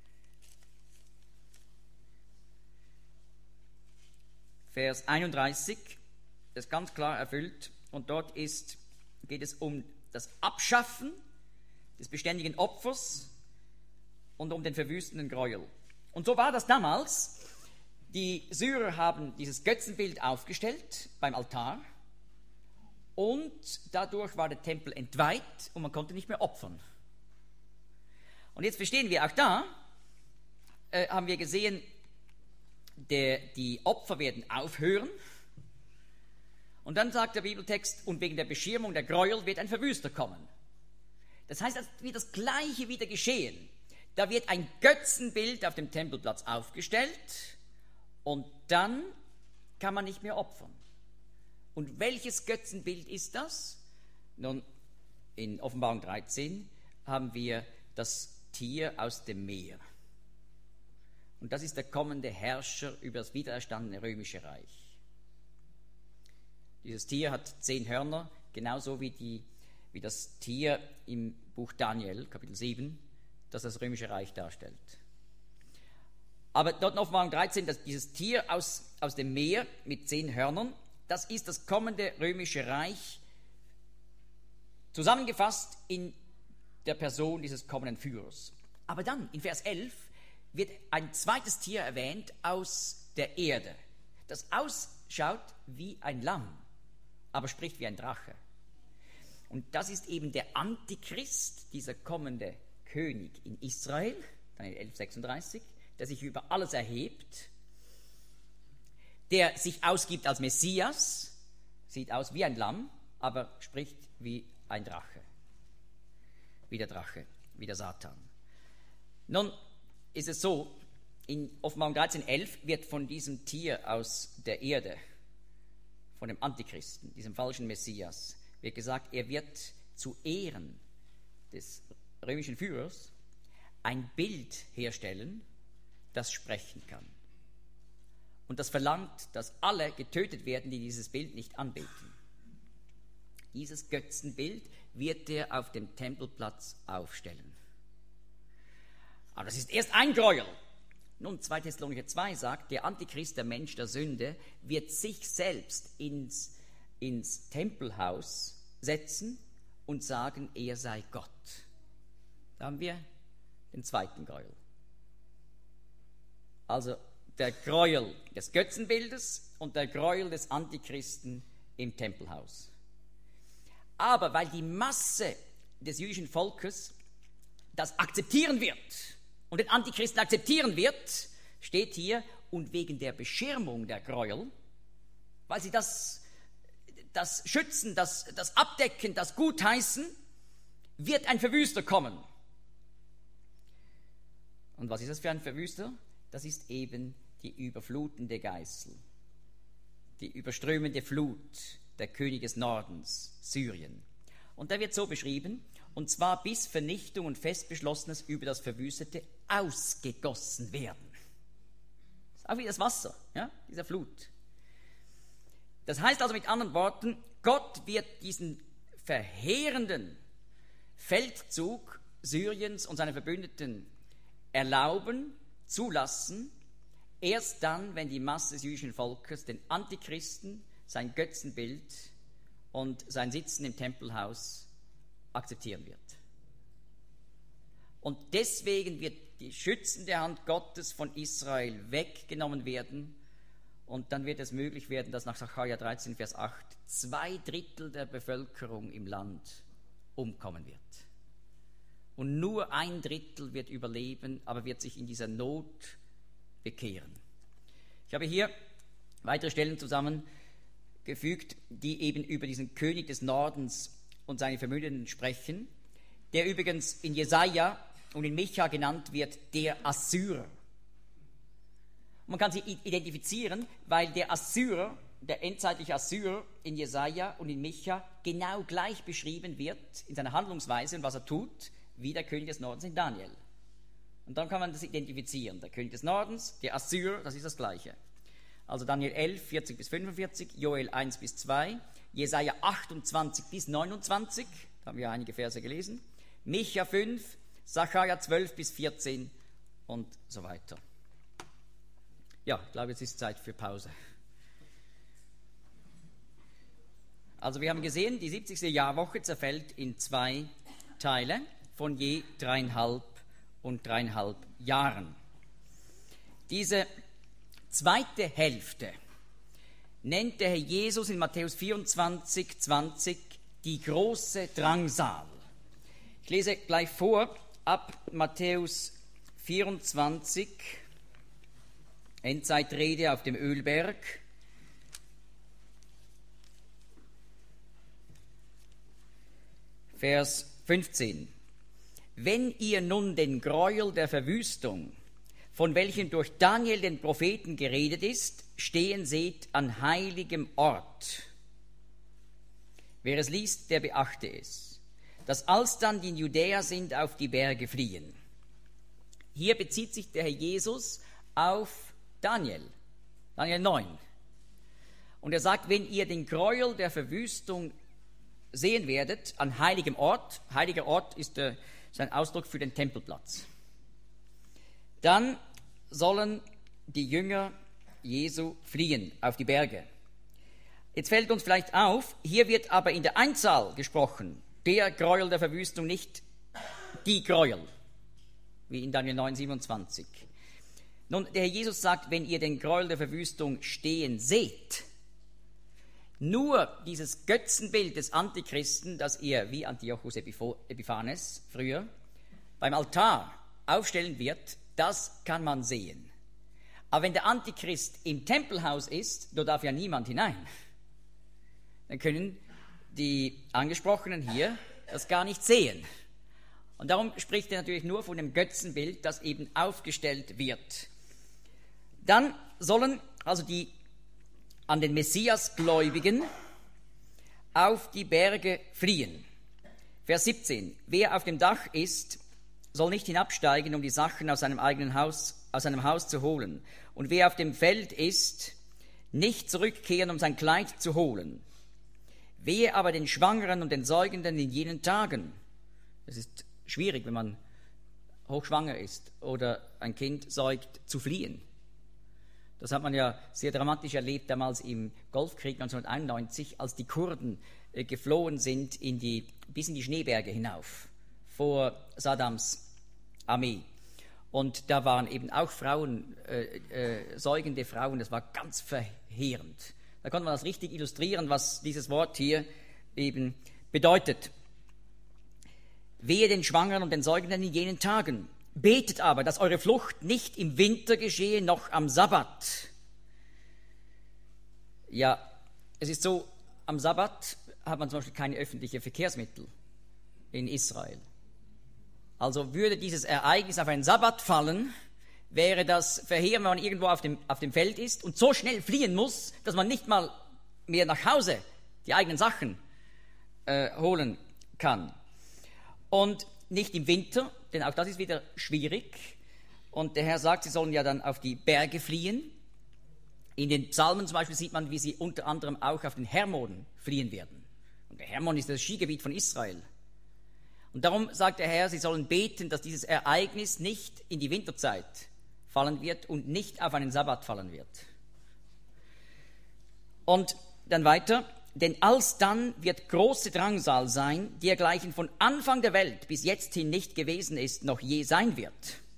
Vers einunddreißig, das ist ganz klar erfüllt, und dort ist, geht es um das Abschaffen des beständigen Opfers und um den verwüstenden Gräuel. Und so war das damals. Die Syrer haben dieses Götzenbild aufgestellt beim Altar und dadurch war der Tempel entweiht und man konnte nicht mehr opfern. Und jetzt verstehen wir, auch da äh, haben wir gesehen, der, die Opfer werden aufhören. Und dann sagt der Bibeltext, und wegen der Beschirmung der Gräuel wird ein Verwüster kommen. Das heißt, es wird das Gleiche wieder geschehen. Da wird ein Götzenbild auf dem Tempelplatz aufgestellt und dann kann man nicht mehr opfern. Und welches Götzenbild ist das? Nun, in Offenbarung dreizehn haben wir das Tier aus dem Meer. Und das ist der kommende Herrscher über das wiedererstandene römische Reich. Dieses Tier hat zehn Hörner, genauso wie, die, wie das Tier im Buch Daniel, Kapitel sieben, das das römische Reich darstellt. Aber dort in Offenbarung dreizehn, dass dieses Tier aus, aus dem Meer mit zehn Hörnern, das ist das kommende römische Reich, zusammengefasst in der Person dieses kommenden Führers. Aber dann, in Vers elf, wird ein zweites Tier erwähnt aus der Erde, das ausschaut wie ein Lamm, aber spricht wie ein Drache. Und das ist eben der Antichrist, dieser kommende König in Israel, Daniel elf, sechsunddreißig, der sich über alles erhebt, der sich ausgibt als Messias, sieht aus wie ein Lamm, aber spricht wie ein Drache. Wie der Drache, wie der Satan. Nun ist es so, in Offenbarung dreizehn elf wird von diesem Tier aus der Erde, von dem Antichristen, diesem falschen Messias, wird gesagt, er wird zu Ehren des römischen Führers ein Bild herstellen, das sprechen kann. Und das verlangt, dass alle getötet werden, die dieses Bild nicht anbeten. Dieses Götzenbild wird er auf dem Tempelplatz aufstellen. Aber das ist erst ein Gräuel. Nun, zwei Thessalonicher zwei sagt, der Antichrist, der Mensch der Sünde, wird sich selbst ins, ins Tempelhaus setzen und sagen, er sei Gott. Da haben wir den zweiten Gräuel. Also der Gräuel des Götzenbildes und der Gräuel des Antichristen im Tempelhaus. Aber weil die Masse des jüdischen Volkes das akzeptieren wird und den Antichristen akzeptieren wird, steht hier, und wegen der Beschirmung der Gräuel, weil sie das, das schützen, das, das abdecken, das gutheißen, wird ein Verwüster kommen. Und was ist das für ein Verwüster? Das ist eben die überflutende Geißel, die überströmende Flut der König des Nordens, Syrien. Und da wird so beschrieben, und zwar bis Vernichtung und Festbeschlossenes über das Verwüstete ausgegossen werden. Das ist auch wie das Wasser, ja, dieser Flut. Das heißt also mit anderen Worten, Gott wird diesen verheerenden Feldzug Syriens und seiner Verbündeten erlauben, zulassen, erst dann, wenn die Masse des jüdischen Volkes den Antichristen, sein Götzenbild und sein Sitzen im Tempelhaus akzeptieren wird. Und deswegen wird die schützende Hand Gottes von Israel weggenommen werden und dann wird es möglich werden, dass nach Sacharja dreizehn, Vers acht zwei Drittel der Bevölkerung im Land umkommen wird. Und nur ein Drittel wird überleben, aber wird sich in dieser Not bekehren. Ich habe hier weitere Stellen zusammengefügt, die eben über diesen König des Nordens und seine Verbündeten sprechen, der übrigens in Jesaja und in Micha genannt wird, der Assyrer. Man kann sie identifizieren, weil der Assyrer, der endzeitliche Assyrer in Jesaja und in Micha genau gleich beschrieben wird in seiner Handlungsweise und was er tut, wie der König des Nordens in Daniel. Und dann kann man das identifizieren. Der König des Nordens, der Assyrer, das ist das Gleiche. Also Daniel elf, vierzig bis fünfundvierzig, Joel eins bis zwei, Jesaja achtundzwanzig bis neunundzwanzig, da haben wir einige Verse gelesen, Micha fünf, Sacharja zwölf bis vierzehn und so weiter. Ja, ich glaube, jetzt ist Zeit für Pause. Also wir haben gesehen, die siebzigste Jahrwoche zerfällt in zwei Teile von je dreieinhalb und dreieinhalb Jahren. Diese zweite Hälfte nennt der Herr Jesus in Matthäus vierundzwanzig, zwanzig die große Drangsal. Ich lese gleich vor, ab Matthäus vierundzwanzig, Endzeitrede auf dem Ölberg. Vers fünfzehn. Wenn ihr nun den Gräuel der Verwüstung, von welchem durch Daniel den Propheten geredet ist, stehen seht an heiligem Ort. Wer es liest, der beachte es, dass alsdann die in Judäa sind, auf die Berge fliehen. Hier bezieht sich der Herr Jesus auf Daniel, Daniel neun. Und er sagt, wenn ihr den Gräuel der Verwüstung sehen werdet, an heiligem Ort, heiliger Ort ist, der, ist ein Ausdruck für den Tempelplatz, dann sollen die Jünger Jesu fliehen auf die Berge. Jetzt fällt uns vielleicht auf, hier wird aber in der Einzahl gesprochen, der Gräuel der Verwüstung, nicht die Gräuel, wie in Daniel neun, siebenundzwanzig. Nun, der Herr Jesus sagt, wenn ihr den Gräuel der Verwüstung stehen seht, nur dieses Götzenbild des Antichristen, das er, wie Antiochus Epiphanes früher, beim Altar aufstellen wird, das kann man sehen. Aber wenn der Antichrist im Tempelhaus ist, da darf ja niemand hinein. dann können die Angesprochenen hier das gar nicht sehen. Und darum spricht er natürlich nur von dem Götzenbild, das eben aufgestellt wird. Dann sollen also die an den Messias Gläubigen auf die Berge fliehen. Vers siebzehn. Wer auf dem Dach ist, soll nicht hinabsteigen, um die Sachen aus seinem eigenen Haus, aus seinem Haus zu holen. Und wer auf dem Feld ist, nicht zurückkehren, um sein Kleid zu holen. Wehe aber den Schwangeren und den Säugenden in jenen Tagen. Es ist schwierig, wenn man hochschwanger ist oder ein Kind säugt, zu fliehen. Das hat man ja sehr dramatisch erlebt damals im Golfkrieg neunzehnhunderteinundneunzig, als die Kurden äh, geflohen sind in die, bis in die Schneeberge hinauf vor Saddams Armee. Und da waren eben auch Frauen, äh, äh, säugende Frauen, das war ganz verheerend. Da konnte man das richtig illustrieren, was dieses Wort hier eben bedeutet. Wehe den Schwangeren und den Säugenden in jenen Tagen. Betet aber, dass eure Flucht nicht im Winter geschehe, noch am Sabbat. Ja, es ist so, am Sabbat hat man zum Beispiel keine öffentlichen Verkehrsmittel in Israel. Also würde dieses Ereignis auf einen Sabbat fallen, wäre das verheerend, wenn man irgendwo auf dem, auf dem Feld ist und so schnell fliehen muss, dass man nicht mal mehr nach Hause die eigenen Sachen äh, holen kann. Und nicht im Winter, denn auch das ist wieder schwierig. Und der Herr sagt, sie sollen ja dann auf die Berge fliehen. In den Psalmen zum Beispiel sieht man, wie sie unter anderem auch auf den Hermon fliehen werden. Und der Hermon ist das Skigebiet von Israel. Und darum sagt der Herr, sie sollen beten, dass dieses Ereignis nicht in die Winterzeit fallen wird und nicht auf einen Sabbat fallen wird. Und dann weiter, denn alsdann wird große Drangsal sein, dergleichen von Anfang der Welt bis jetzt hin nicht gewesen ist, noch je sein wird.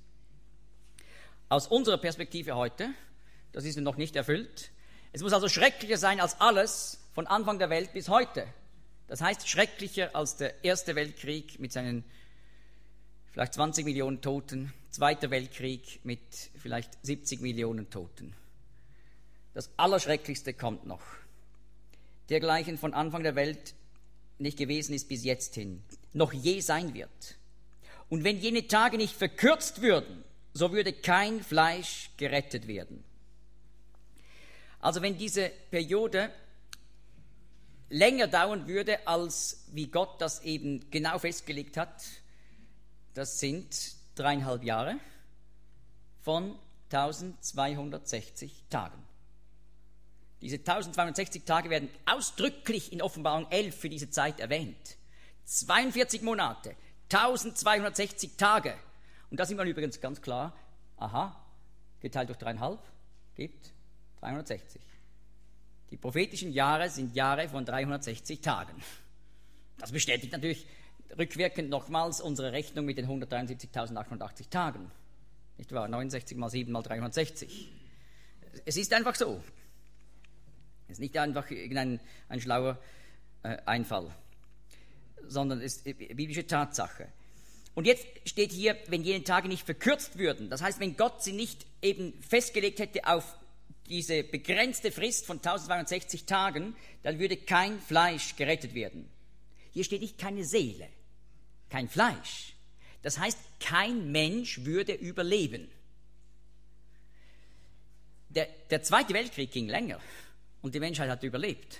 Aus unserer Perspektive heute, das ist noch nicht erfüllt, es muss also schrecklicher sein als alles von Anfang der Welt bis heute. Das heißt schrecklicher als der Erste Weltkrieg mit seinen vielleicht zwanzig Millionen Toten, Zweiter Weltkrieg mit vielleicht siebzig Millionen Toten. Das Allerschrecklichste kommt noch. Dergleichen von Anfang der Welt nicht gewesen ist bis jetzt hin, noch je sein wird. Und wenn jene Tage nicht verkürzt würden, so würde kein Fleisch gerettet werden. Also wenn diese Periode länger dauern würde, als wie Gott das eben genau festgelegt hat, das sind dreieinhalb Jahre von eintausendzweihundertsechzig Tagen. Diese eintausendzweihundertsechzig Tage werden ausdrücklich in Offenbarung elf für diese Zeit erwähnt. zweiundvierzig Monate, eintausendzweihundertsechzig Tage. Und da sieht man übrigens ganz klar, aha, geteilt durch dreieinhalb gibt dreihundertsechzig. Die prophetischen Jahre sind Jahre von dreihundertsechzig Tagen. Das bestätigt natürlich rückwirkend nochmals unsere Rechnung mit den hundertdreiundsiebzigtausendachthundertachtzig Tagen. Nicht wahr? neunundsechzig mal sieben mal dreihundertsechzig. Es ist einfach so. Es ist nicht einfach irgendein ein schlauer äh, Einfall, sondern es ist biblische Tatsache. Und jetzt steht hier, wenn jene Tage nicht verkürzt würden, das heißt, wenn Gott sie nicht eben festgelegt hätte auf diese begrenzte Frist von eintausendzweihundertsechzig Tagen, dann würde kein Fleisch gerettet werden. Hier steht nicht keine Seele, kein Fleisch. Das heißt, kein Mensch würde überleben. Der, der Zweite Weltkrieg ging länger und die Menschheit hat überlebt.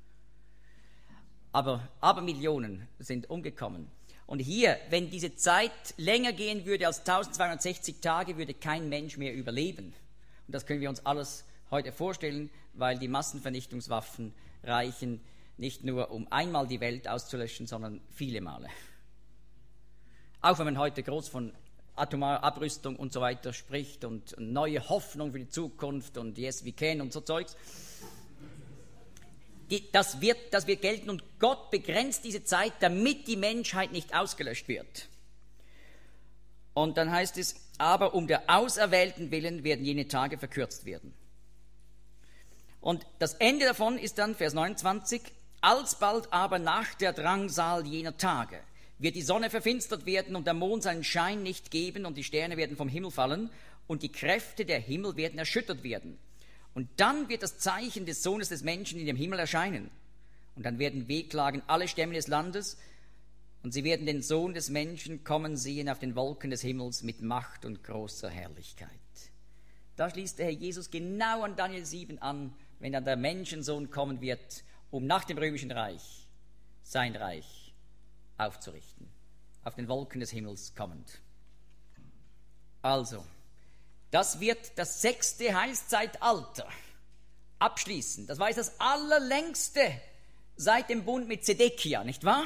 Aber Abermillionen sind umgekommen. Und hier, wenn diese Zeit länger gehen würde als eintausendzweihundertsechzig Tage, würde kein Mensch mehr überleben. Und das können wir uns alles heute vorstellen, weil die Massenvernichtungswaffen reichen nicht nur, um einmal die Welt auszulöschen, sondern viele Male. Auch wenn man heute groß von atomarer Abrüstung und so weiter spricht und neue Hoffnung für die Zukunft und yes, we can und so Zeugs. Die, das, wird, das wird gelten und Gott begrenzt diese Zeit, damit die Menschheit nicht ausgelöscht wird. Und dann heißt es, aber um der Auserwählten willen werden jene Tage verkürzt werden. Und das Ende davon ist dann Vers neunundzwanzig, alsbald aber nach der Drangsal jener Tage wird die Sonne verfinstert werden und der Mond seinen Schein nicht geben und die Sterne werden vom Himmel fallen und die Kräfte der Himmel werden erschüttert werden. Und dann wird das Zeichen des Sohnes des Menschen in dem Himmel erscheinen. Und dann werden wehklagen alle Stämme des Landes, und sie werden den Sohn des Menschen kommen sehen auf den Wolken des Himmels mit Macht und großer Herrlichkeit. Da schließt der Herr Jesus genau an Daniel sieben an, wenn dann der Menschensohn kommen wird, um nach dem römischen Reich sein Reich aufzurichten, auf den Wolken des Himmels kommend. Also, das wird das sechste Heilszeitalter abschließen. Das war jetzt das allerlängste seit dem Bund mit Zedekia, nicht wahr?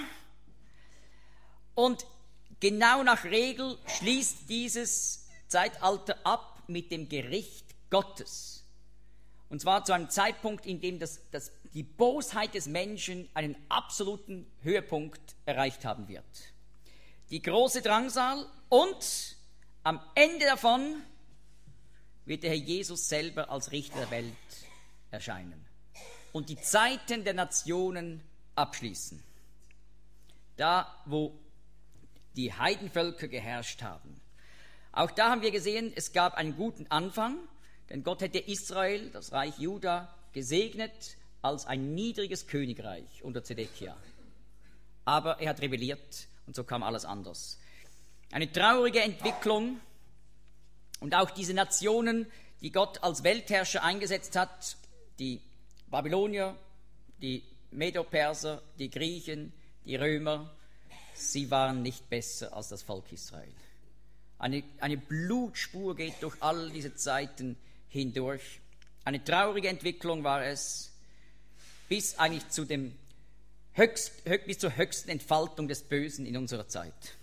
Und genau nach Regel schließt dieses Zeitalter ab mit dem Gericht Gottes. Und zwar zu einem Zeitpunkt, in dem das, das, die Bosheit des Menschen einen absoluten Höhepunkt erreicht haben wird. Die große Drangsal, und am Ende davon wird der Herr Jesus selber als Richter der Welt erscheinen und die Zeiten der Nationen abschließen. Da, wo die Heidenvölker geherrscht haben. Auch da haben wir gesehen, es gab einen guten Anfang, denn Gott hätte Israel, das Reich Juda, gesegnet als ein niedriges Königreich unter Zedekia. Aber er hat rebelliert und so kam alles anders. Eine traurige Entwicklung, und auch diese Nationen, die Gott als Weltherrscher eingesetzt hat, die Babylonier, die Medo-Perser, die Griechen, die Römer, sie waren nicht besser als das Volk Israel. Eine, eine Blutspur geht durch all diese Zeiten hindurch. Eine traurige Entwicklung war es, bis eigentlich zu dem höchst, höchst, bis zur höchsten Entfaltung des Bösen in unserer Zeit.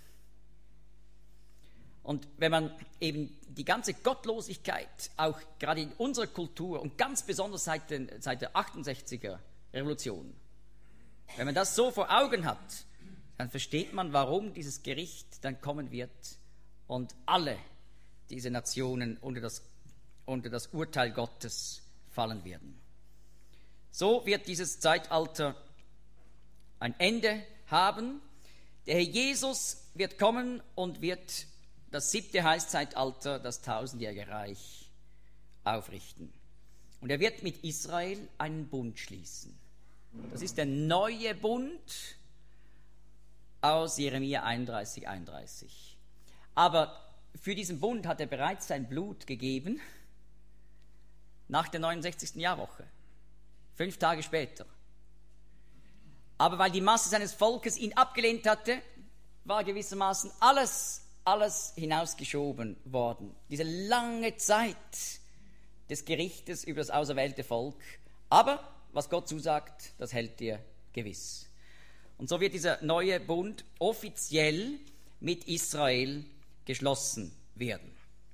Und wenn man eben die ganze Gottlosigkeit, auch gerade in unserer Kultur und ganz besonders seit, den, seit der achtundsechziger Revolution, wenn man das so vor Augen hat, dann versteht man, warum dieses Gericht dann kommen wird und alle diese Nationen unter das, unter das Urteil Gottes fallen werden. So wird dieses Zeitalter ein Ende haben. Der Herr Jesus wird kommen und wird das siebte Heilszeitalter, das tausendjährige Reich, aufrichten. Und er wird mit Israel einen Bund schließen. Das ist der neue Bund aus Jeremia einunddreißig, einunddreißig. Aber für diesen Bund hat er bereits sein Blut gegeben nach der neunundsechzigsten Jahrwoche, fünf Tage später. Aber weil die Masse seines Volkes ihn abgelehnt hatte, war gewissermaßen alles, alles hinausgeschoben worden. Diese lange Zeit des Gerichtes über das auserwählte Volk. Aber was Gott zusagt, das hält er gewiss. Und so wird dieser neue Bund offiziell mit Israel geschlossen werden.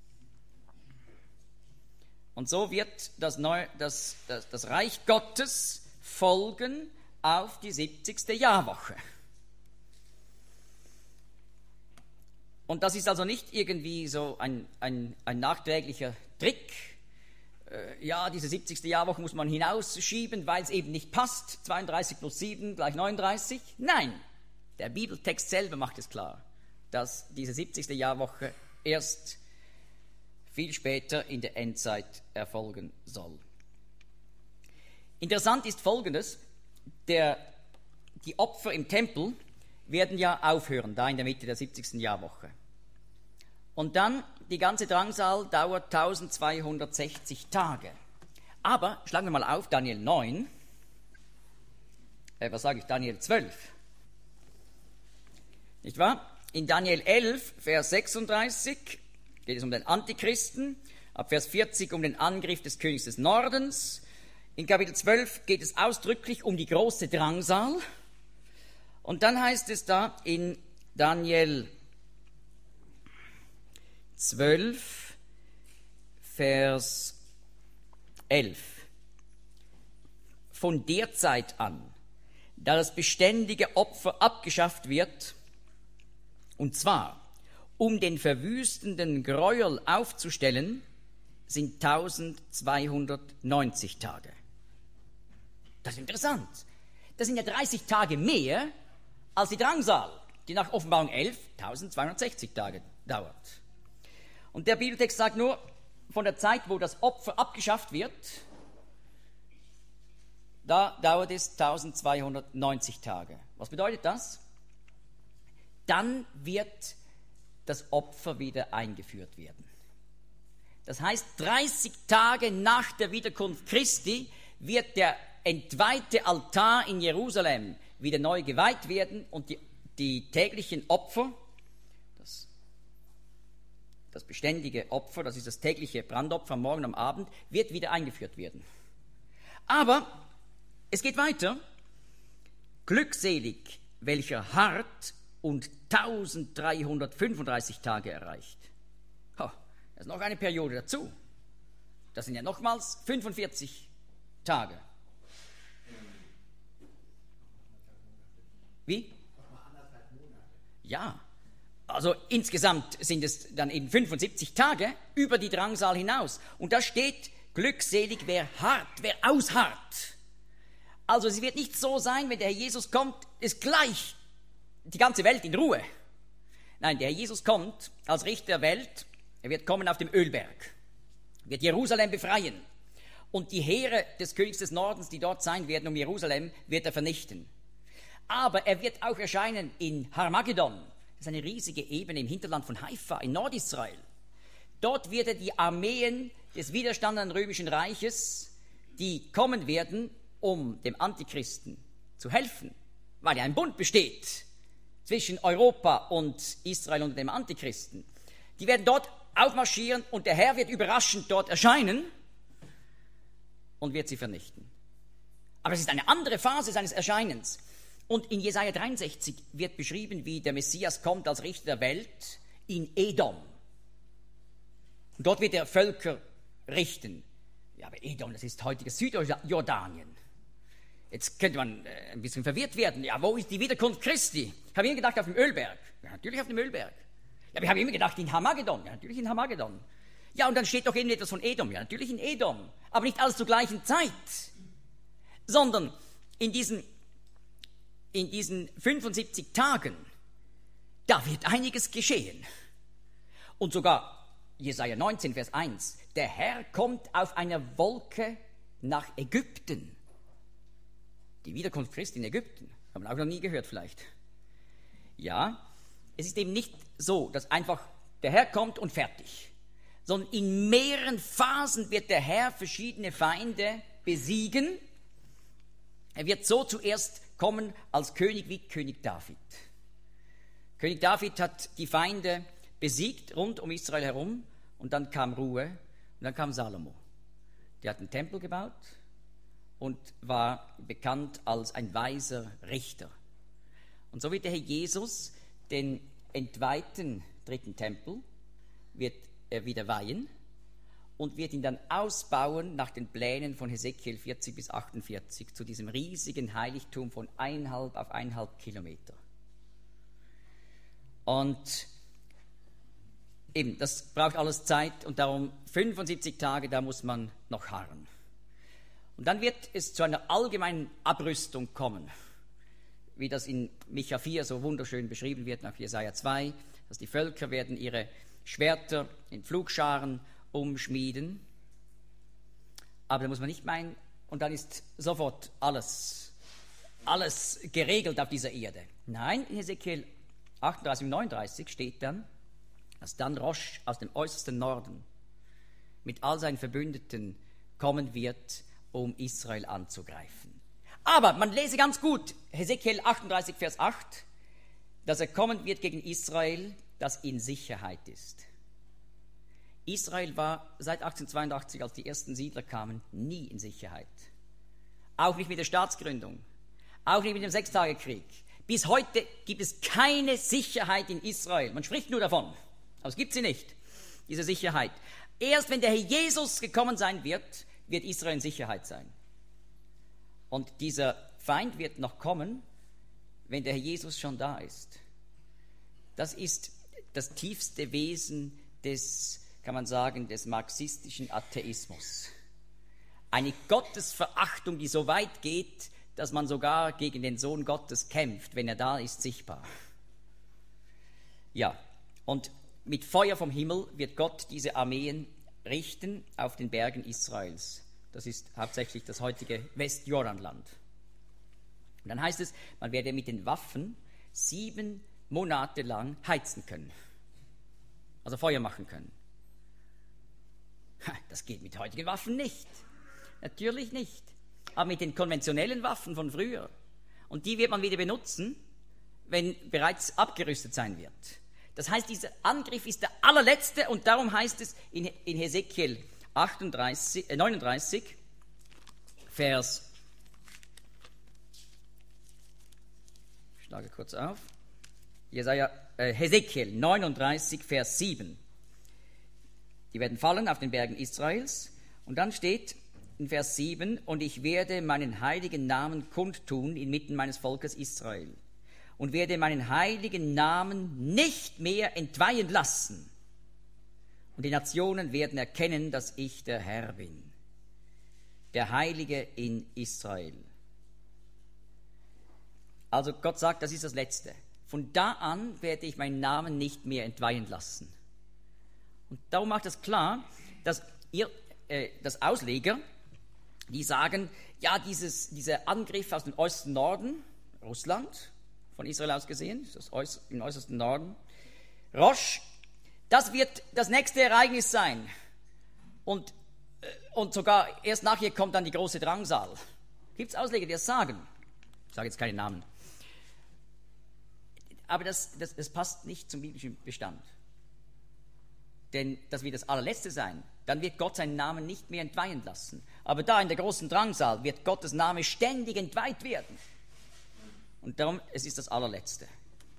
Und so wird das, Neu, das, das, das Reich Gottes folgen auf die siebzigste Jahrwoche. Und das ist also nicht irgendwie so ein, ein, ein nachträglicher Trick. Äh, ja, diese siebzigste Jahrwoche muss man hinausschieben, weil es eben nicht passt. zweiunddreißig plus sieben gleich neununddreißig. Nein, der Bibeltext selber macht es klar, dass diese siebzigste Jahrwoche erst viel später in der Endzeit erfolgen soll. Interessant ist Folgendes: der, die Opfer im Tempel werden ja aufhören, da in der Mitte der siebzigsten Jahrwoche. Und dann, die ganze Drangsal dauert eintausendzweihundertsechzig Tage. Aber, schlagen wir mal auf, Daniel neun, äh, was sage ich, Daniel zwölf, nicht wahr? In Daniel elf, Vers sechsunddreißig, geht es um den Antichristen, ab Vers vierzig um den Angriff des Königs des Nordens. In Kapitel zwölf geht es ausdrücklich um die große Drangsal. Und dann heißt es da in Daniel zwölf, Vers elf. Von der Zeit an, da das beständige Opfer abgeschafft wird, und zwar um den verwüstenden Gräuel aufzustellen, sind eintausendzweihundertneunzig Tage. Das ist interessant. Das sind ja dreißig Tage mehr als die Drangsal, die nach Offenbarung elf eintausendzweihundertsechzig Tage dauert. Und der Bibeltext sagt nur, von der Zeit, wo das Opfer abgeschafft wird, da dauert es eintausendzweihundertneunzig Tage. Was bedeutet das? Dann wird das Opfer wieder eingeführt werden. Das heißt, dreißig Tage nach der Wiederkunft Christi wird der entweihte Altar in Jerusalem wieder neu geweiht werden und die, die täglichen Opfer, das, das beständige Opfer, das ist das tägliche Brandopfer am Morgen und am Abend, wird wieder eingeführt werden. Aber es geht weiter. Glückselig, welcher hart und eintausenddreihundertfünfunddreißig Tage erreicht. Oh, das ist noch eine Periode dazu. Das sind ja nochmals fünfundvierzig Tage. Wie? Ja, also insgesamt sind es dann eben fünfundsiebzig Tage über die Drangsal hinaus. Und da steht, glückselig, wer hart, wer ausharrt. Also es wird nicht so sein, wenn der Herr Jesus kommt, ist gleich die ganze Welt in Ruhe. Nein, der Herr Jesus kommt als Richter der Welt, er wird kommen auf dem Ölberg, wird Jerusalem befreien und die Heere des Königs des Nordens, die dort sein werden um Jerusalem, wird er vernichten. Aber er wird auch erscheinen in Harmagedon, das ist eine riesige Ebene im Hinterland von Haifa in Nordisrael. Dort wird er die Armeen des widerstandenden römischen Reiches, die kommen werden, um dem Antichristen zu helfen, weil ja ein Bund besteht zwischen Europa und Israel und dem Antichristen. Die werden dort aufmarschieren und der Herr wird überraschend dort erscheinen und wird sie vernichten. Aber es ist eine andere Phase seines Erscheinens. Und in Jesaja dreiundsechzig wird beschrieben, wie der Messias kommt als Richter der Welt in Edom. Und dort wird er Völker richten. Ja, aber Edom, das ist heutiges Südjordanien. Jetzt könnte man äh, ein bisschen verwirrt werden. Ja, wo ist die Wiederkunft Christi? Ich habe immer gedacht, auf dem Ölberg. Ja, natürlich auf dem Ölberg. Ja, wir haben immer gedacht, in Harmagedon. Ja, natürlich in Harmagedon. Ja, und dann steht doch eben etwas von Edom. Ja, natürlich in Edom. Aber nicht alles zur gleichen Zeit. Sondern in diesen, in diesen fünfundsiebzig Tagen, da wird einiges geschehen. Und sogar Jesaja neunzehn, Vers eins. Der Herr kommt auf einer Wolke nach Ägypten. Die Wiederkunft Christi in Ägypten. Haben wir auch noch nie gehört vielleicht. Ja, es ist eben nicht so, dass einfach der Herr kommt und fertig. Sondern in mehreren Phasen wird der Herr verschiedene Feinde besiegen. Er wird so zuerst kommen als König wie König David. König David hat die Feinde besiegt rund um Israel herum und dann kam Ruhe und dann kam Salomo. Der hat einen Tempel gebaut und war bekannt als ein weiser Richter. Und so wird der Herr Jesus den entweihten dritten Tempel, wird er wieder weihen und wird ihn dann ausbauen nach den Plänen von Hesekiel vierzig bis achtundvierzig zu diesem riesigen Heiligtum von eineinhalb auf eineinhalb Kilometer. Und eben, das braucht alles Zeit und darum fünfundsiebzig Tage, da muss man noch harren. Und dann wird es zu einer allgemeinen Abrüstung kommen, wie das in Micha vier so wunderschön beschrieben wird, nach Jesaja zwei, dass die Völker werden ihre Schwerter in Pflugscharen umschmieden. Aber da muss man nicht meinen, und dann ist sofort alles, alles geregelt auf dieser Erde. Nein, in Hesekiel achtunddreißig und neununddreißig steht dann, dass dann Rosch aus dem äußersten Norden mit all seinen Verbündeten kommen wird, um Israel anzugreifen. Aber man lese ganz gut Hesekiel achtunddreißig, Vers acht, dass er kommen wird gegen Israel, das in Sicherheit ist. Israel war seit achtzehnhundertzweiundachtzig, als die ersten Siedler kamen, nie in Sicherheit. Auch nicht mit der Staatsgründung, auch nicht mit dem Sechstagekrieg. Bis heute gibt es keine Sicherheit in Israel. Man spricht nur davon, aber es gibt sie nicht, diese Sicherheit. Erst wenn der Herr Jesus gekommen sein wird, wird Israel in Sicherheit sein. Und dieser Feind wird noch kommen, wenn der Herr Jesus schon da ist. Das ist das tiefste Wesen des, kann man sagen, des marxistischen Atheismus. Eine Gottesverachtung, die so weit geht, dass man sogar gegen den Sohn Gottes kämpft, wenn er da ist, sichtbar. Ja, und mit Feuer vom Himmel wird Gott diese Armeen richten auf den Bergen Israels. Das ist hauptsächlich das heutige Westjordanland. Und dann heißt es, man werde mit den Waffen sieben Monate lang heizen können. Also Feuer machen können. Das geht mit heutigen Waffen nicht. Natürlich nicht. Aber mit den konventionellen Waffen von früher. Und die wird man wieder benutzen, wenn bereits abgerüstet sein wird. Das heißt, dieser Angriff ist der allerletzte und darum heißt es in, in Hesekiel achtunddreißig, äh, neununddreißig, Vers, ich schlage kurz auf, Jesaja, äh, Hesekiel neununddreißig, Vers sieben. Die werden fallen auf den Bergen Israels. Und dann steht in Vers sieben, und ich werde meinen heiligen Namen kundtun inmitten meines Volkes Israel und werde meinen heiligen Namen nicht mehr entweihen lassen. Und die Nationen werden erkennen, dass ich der Herr bin, der Heilige in Israel. Also Gott sagt, das ist das Letzte. Von da an werde ich meinen Namen nicht mehr entweihen lassen. Und darum macht es klar, dass ihr, äh, das Ausleger, die sagen, ja, dieses, dieser Angriff aus dem äußersten Norden, Russland, von Israel aus gesehen, das äuß, im äußersten Norden, Rosh, das wird das nächste Ereignis sein. Und, äh, und sogar erst nachher kommt dann die große Drangsal. Gibt es Ausleger, die das sagen? Ich sage jetzt keine Namen. Aber das, das, das passt nicht zum biblischen Bestand. Denn das wird das allerletzte sein. Dann wird Gott seinen Namen nicht mehr entweihen lassen. Aber da in der großen Drangsal wird Gottes Name ständig entweiht werden. Und darum, es ist das allerletzte.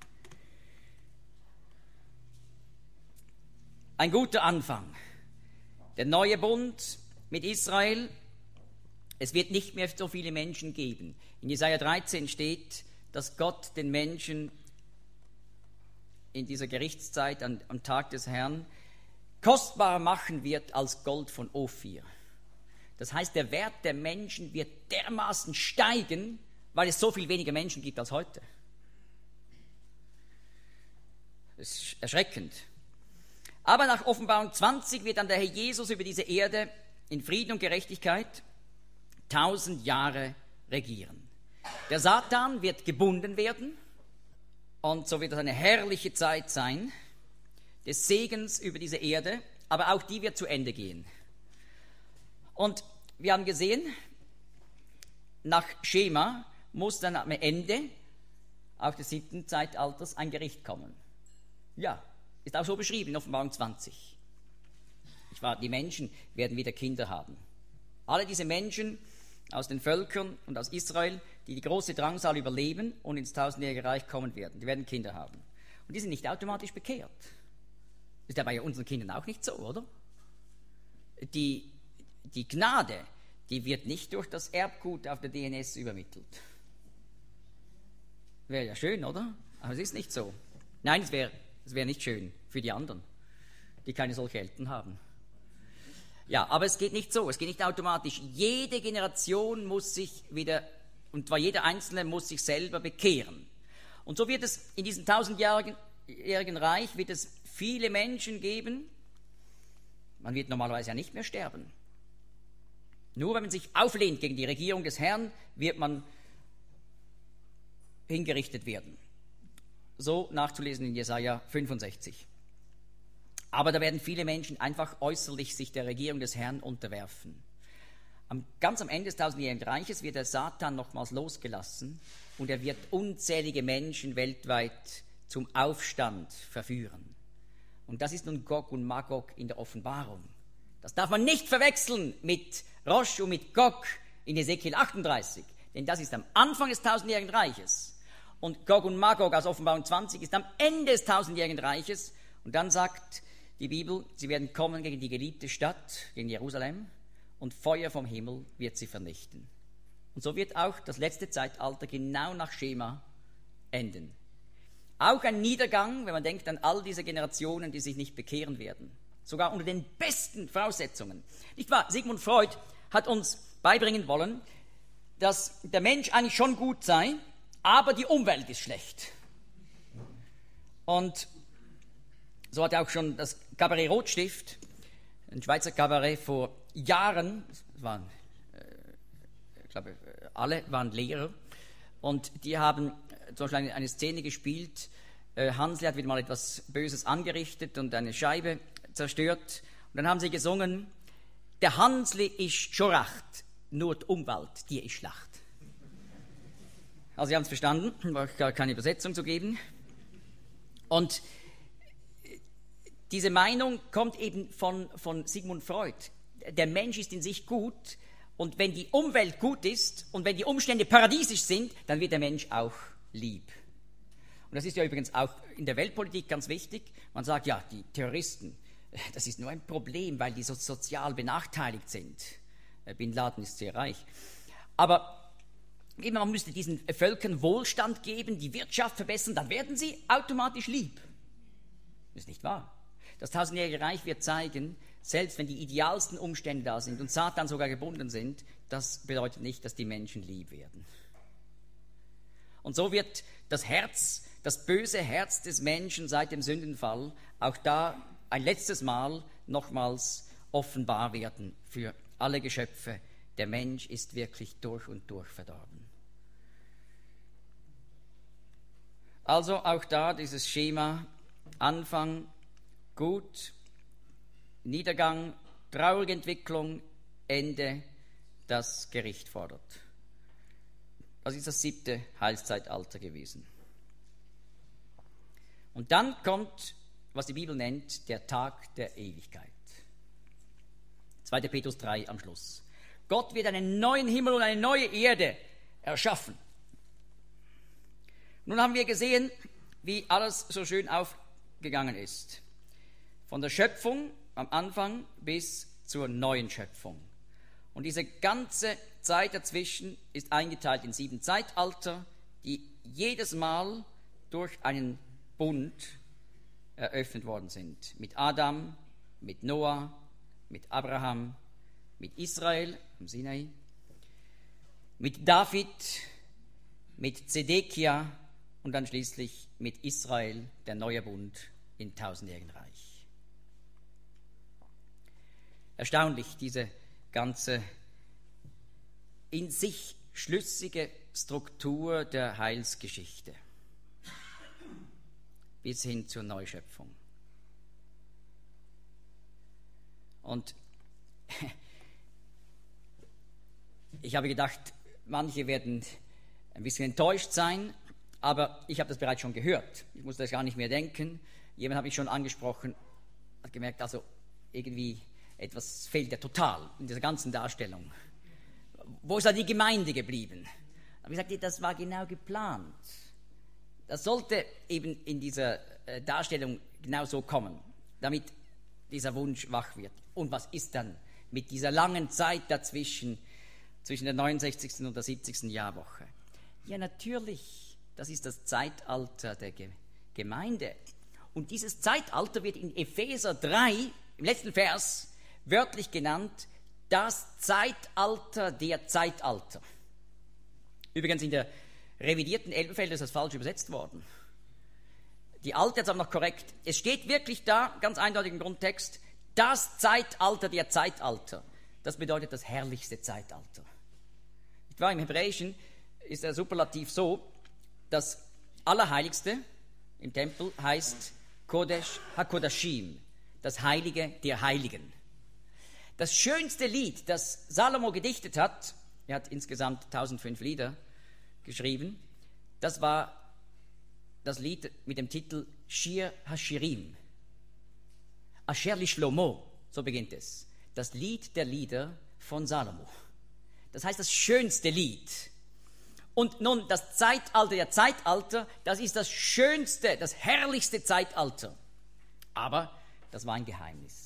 Ein guter Anfang. Der neue Bund mit Israel. Es wird nicht mehr so viele Menschen geben. In Jesaja dreizehn steht, dass Gott den Menschen in dieser Gerichtszeit am, am Tag des Herrn kostbarer machen wird als Gold von Ophir. Das heißt, der Wert der Menschen wird dermaßen steigen, weil es so viel weniger Menschen gibt als heute. Das ist erschreckend. Aber nach Offenbarung zwanzig wird dann der Herr Jesus über diese Erde in Frieden und Gerechtigkeit tausend Jahre regieren. Der Satan wird gebunden werden und so wird es eine herrliche Zeit sein, des Segens über diese Erde, aber auch die wird zu Ende gehen. Und wir haben gesehen, nach Schema muss dann am Ende auch des siebten Zeitalters ein Gericht kommen. Ja, ist auch so beschrieben in Offenbarung zwanzig. Ich war, die Menschen werden wieder Kinder haben. Alle diese Menschen aus den Völkern und aus Israel, die die große Drangsal überleben und ins tausendjährige Reich kommen werden, die werden Kinder haben. Und die sind nicht automatisch bekehrt. Ist ja bei unseren Kindern auch nicht so, oder? Die, die Gnade, die wird nicht durch das Erbgut auf der D N S übermittelt. Wäre ja schön, oder? Aber es ist nicht so. Nein, es wäre es wär nicht schön für die anderen, die keine solche Eltern haben. Ja, aber es geht nicht so, es geht nicht automatisch. Jede Generation muss sich wieder, und zwar jeder Einzelne muss sich selber bekehren. Und so wird es in diesem tausendjährigen Reich, wird es viele Menschen geben. Man wird normalerweise ja nicht mehr sterben. Nur wenn man sich auflehnt gegen die Regierung des Herrn, wird man hingerichtet werden. So nachzulesen in Jesaja fünfundsechzig. Aber da werden viele Menschen einfach äußerlich sich der Regierung des Herrn unterwerfen. Am, ganz am Ende des tausendjährigen Reiches wird der Satan nochmals losgelassen und er wird unzählige Menschen weltweit zum Aufstand verführen. Und das ist nun Gog und Magog in der Offenbarung. Das darf man nicht verwechseln mit Rosh und mit Gog in Hesekiel achtunddreißig, denn das ist am Anfang des tausendjährigen Reiches. Und Gog und Magog aus Offenbarung zwanzig ist am Ende des tausendjährigen Reiches. Und dann sagt die Bibel, sie werden kommen gegen die geliebte Stadt, gegen Jerusalem, und Feuer vom Himmel wird sie vernichten. Und so wird auch das letzte Zeitalter genau nach Schema enden. Auch ein Niedergang, wenn man denkt an all diese Generationen, die sich nicht bekehren werden. Sogar unter den besten Voraussetzungen. Nicht wahr? Sigmund Freud hat uns beibringen wollen, dass der Mensch eigentlich schon gut sei, aber die Umwelt ist schlecht. Und so hat er auch schon das Kabarett Rotstift, ein Schweizer Kabarett vor Jahren, das war glaube, alle waren Lehrer. Und die haben zum Beispiel eine, eine Szene gespielt. Äh, Hansli hat wieder mal etwas Böses angerichtet und eine Scheibe zerstört. Und dann haben sie gesungen, der Hansli ist schon recht, nur die Umwelt, die ist schlecht. Also sie haben es verstanden, war gar keine Übersetzung zu geben. Und diese Meinung kommt eben von, von Sigmund Freud. Der Mensch ist in sich gut und wenn die Umwelt gut ist und wenn die Umstände paradiesisch sind, dann wird der Mensch auch lieb. Und das ist ja übrigens auch in der Weltpolitik ganz wichtig. Man sagt, ja, die Terroristen, das ist nur ein Problem, weil die so sozial benachteiligt sind. Bin Laden ist sehr reich. Aber man müsste diesen Völkern Wohlstand geben, die Wirtschaft verbessern, dann werden sie automatisch lieb. Das ist nicht wahr. Das tausendjährige Reich wird zeigen, selbst wenn die idealsten Umstände da sind und Satan sogar gebunden sind, das bedeutet nicht, dass die Menschen lieb werden. Und so wird das Herz, das böse Herz des Menschen seit dem Sündenfall auch da ein letztes Mal nochmals offenbar werden für alle Geschöpfe. Der Mensch ist wirklich durch und durch verdorben. Also auch da dieses Schema, Anfang gut, Niedergang, traurige Entwicklung, Ende, das Gericht fordert. Das ist das siebte Heilszeitalter gewesen. Und dann kommt, was die Bibel nennt, der Tag der Ewigkeit. zweiter Petrus drei am Schluss. Gott wird einen neuen Himmel und eine neue Erde erschaffen. Nun haben wir gesehen, wie alles so schön aufgegangen ist. Von der Schöpfung am Anfang bis zur neuen Schöpfung. Und diese ganze Zeit dazwischen ist eingeteilt in sieben Zeitalter, die jedes Mal durch einen Bund eröffnet worden sind. Mit Adam, mit Noah, mit Abraham, mit Israel am Sinai, mit David, mit Zedekia und dann schließlich mit Israel, der neue Bund im tausendjährigen Reich. Erstaunlich, diese ganze in sich schlüssige Struktur der Heilsgeschichte bis hin zur Neuschöpfung. Und ich habe gedacht, manche werden ein bisschen enttäuscht sein, aber ich habe das bereits schon gehört. Ich muss das gar nicht mehr denken. Jemand hat mich schon angesprochen, hat gemerkt, also irgendwie etwas fehlt ja total in dieser ganzen Darstellung. Wo ist da die Gemeinde geblieben? Aber ich sagte, das war genau geplant. Das sollte eben in dieser Darstellung genau so kommen, damit dieser Wunsch wach wird. Und was ist dann mit dieser langen Zeit dazwischen, zwischen der neunundsechzigsten und der siebzigsten Jahrwoche? Ja, natürlich, das ist das Zeitalter der Ge- Gemeinde. Und dieses Zeitalter wird in Epheser drei, im letzten Vers, wörtlich genannt, das Zeitalter der Zeitalter. Übrigens in der revidierten Elberfelder ist das falsch übersetzt worden. Die alte ist aber noch korrekt. Es steht wirklich da, ganz eindeutig im Grundtext, das Zeitalter der Zeitalter. Das bedeutet das herrlichste Zeitalter. Nicht wahr? Im Hebräischen ist der Superlativ so, das Allerheiligste im Tempel heißt Kodesh HaKodashim, das Heilige der Heiligen. Das schönste Lied, das Salomo gedichtet hat, er hat insgesamt tausendfünf Lieder geschrieben, das war das Lied mit dem Titel Shir HaShirim. Asher li Shlomo, so beginnt es. Das Lied der Lieder von Salomo. Das heißt das schönste Lied. Und nun das Zeitalter der Zeitalter, das ist das schönste, das herrlichste Zeitalter. Aber das war ein Geheimnis.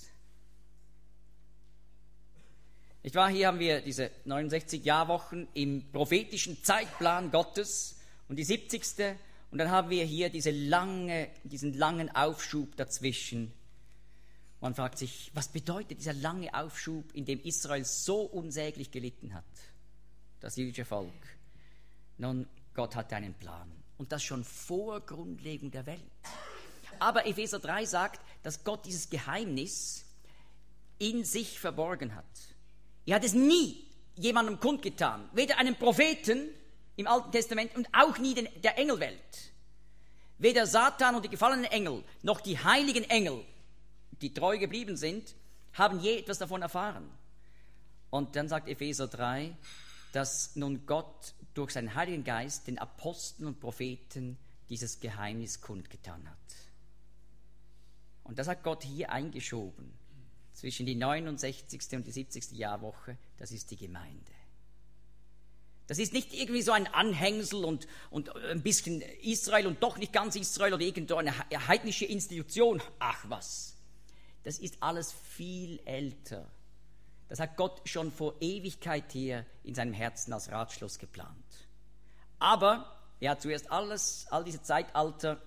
Nicht wahr? Hier haben wir diese neunundsechzig Jahrwochen im prophetischen Zeitplan Gottes und die siebzigste. Und dann haben wir hier diese lange, diesen langen Aufschub dazwischen. Man fragt sich, was bedeutet dieser lange Aufschub, in dem Israel so unsäglich gelitten hat, das jüdische Volk? Nun, Gott hatte einen Plan. Und das schon vor Grundlegung der Welt. Aber Epheser drei sagt, dass Gott dieses Geheimnis in sich verborgen hat. Er hat es nie jemandem kundgetan. Weder einem Propheten im Alten Testament und auch nie den, der Engelwelt. Weder Satan und die gefallenen Engel, noch die heiligen Engel, die treu geblieben sind, haben je etwas davon erfahren. Und dann sagt Epheser drei, dass nun Gott durch seinen Heiligen Geist den Aposteln und Propheten dieses Geheimnis kundgetan hat. Und das hat Gott hier eingeschoben. Zwischen die neunundsechzigste und die siebzigste Jahrwoche, das ist die Gemeinde. Das ist nicht irgendwie so ein Anhängsel und, und ein bisschen Israel und doch nicht ganz Israel oder irgendwo eine heidnische Institution. Ach was, das ist alles viel älter. Das hat Gott schon vor Ewigkeit her in seinem Herzen als Ratschluss geplant. Aber er hat zuerst alles, all diese Zeitalter,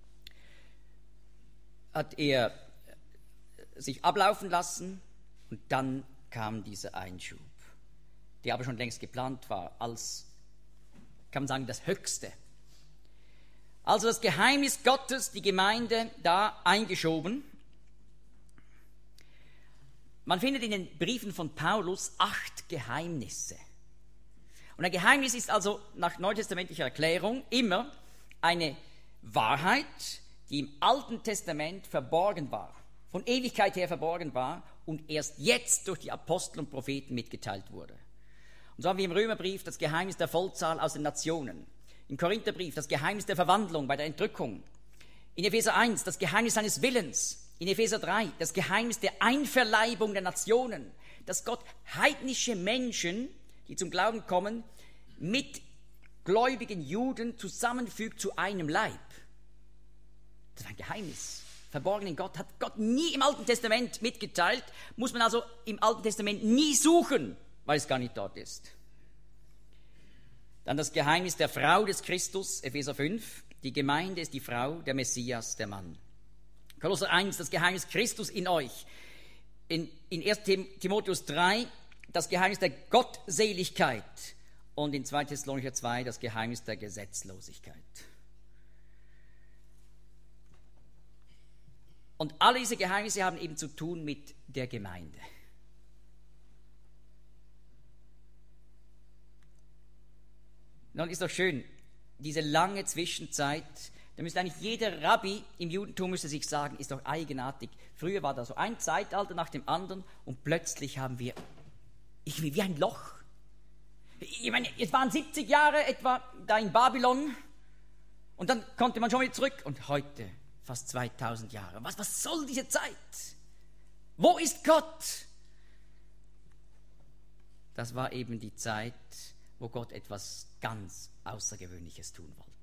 hat er sich ablaufen lassen und dann kam dieser Einschub, der aber schon längst geplant war, als, kann man sagen, das Höchste. Also das Geheimnis Gottes, die Gemeinde, da eingeschoben. Man findet in den Briefen von Paulus acht Geheimnisse. Und ein Geheimnis ist also nach neutestamentlicher Erklärung immer eine Wahrheit, die im Alten Testament verborgen war, von Ewigkeit her verborgen war und erst jetzt durch die Apostel und Propheten mitgeteilt wurde. Und so haben wir im Römerbrief das Geheimnis der Vollzahl aus den Nationen, im Korintherbrief das Geheimnis der Verwandlung bei der Entrückung, in Epheser eins das Geheimnis seines Willens, in Epheser drei das Geheimnis der Einverleibung der Nationen, dass Gott heidnische Menschen, die zum Glauben kommen, mit gläubigen Juden zusammenfügt zu einem Leib. Das ist ein Geheimnis. Verborgen in Gott, hat Gott nie im Alten Testament mitgeteilt, muss man also im Alten Testament nie suchen, weil es gar nicht dort ist. Dann das Geheimnis der Frau des Christus, Epheser fünf, die Gemeinde ist die Frau, der Messias, der Mann. Kolosser eins, das Geheimnis Christus in euch. In, in erster Timotheus drei, das Geheimnis der Gottseligkeit. Und in zweiter Thessalonicher zwei, das Geheimnis der Gesetzlosigkeit. Und alle diese Geheimnisse haben eben zu tun mit der Gemeinde. Nun ist doch schön, diese lange Zwischenzeit, da müsste eigentlich jeder Rabbi im Judentum müsste sich sagen, ist doch eigenartig. Früher war da so ein Zeitalter nach dem anderen und plötzlich haben wir irgendwie wie ein Loch. Ich meine, es waren siebzig Jahre etwa da in Babylon und dann konnte man schon wieder zurück und heute fast zweitausend Jahre. Was, was soll diese Zeit? Wo ist Gott? Das war eben die Zeit, wo Gott etwas ganz Außergewöhnliches tun wollte.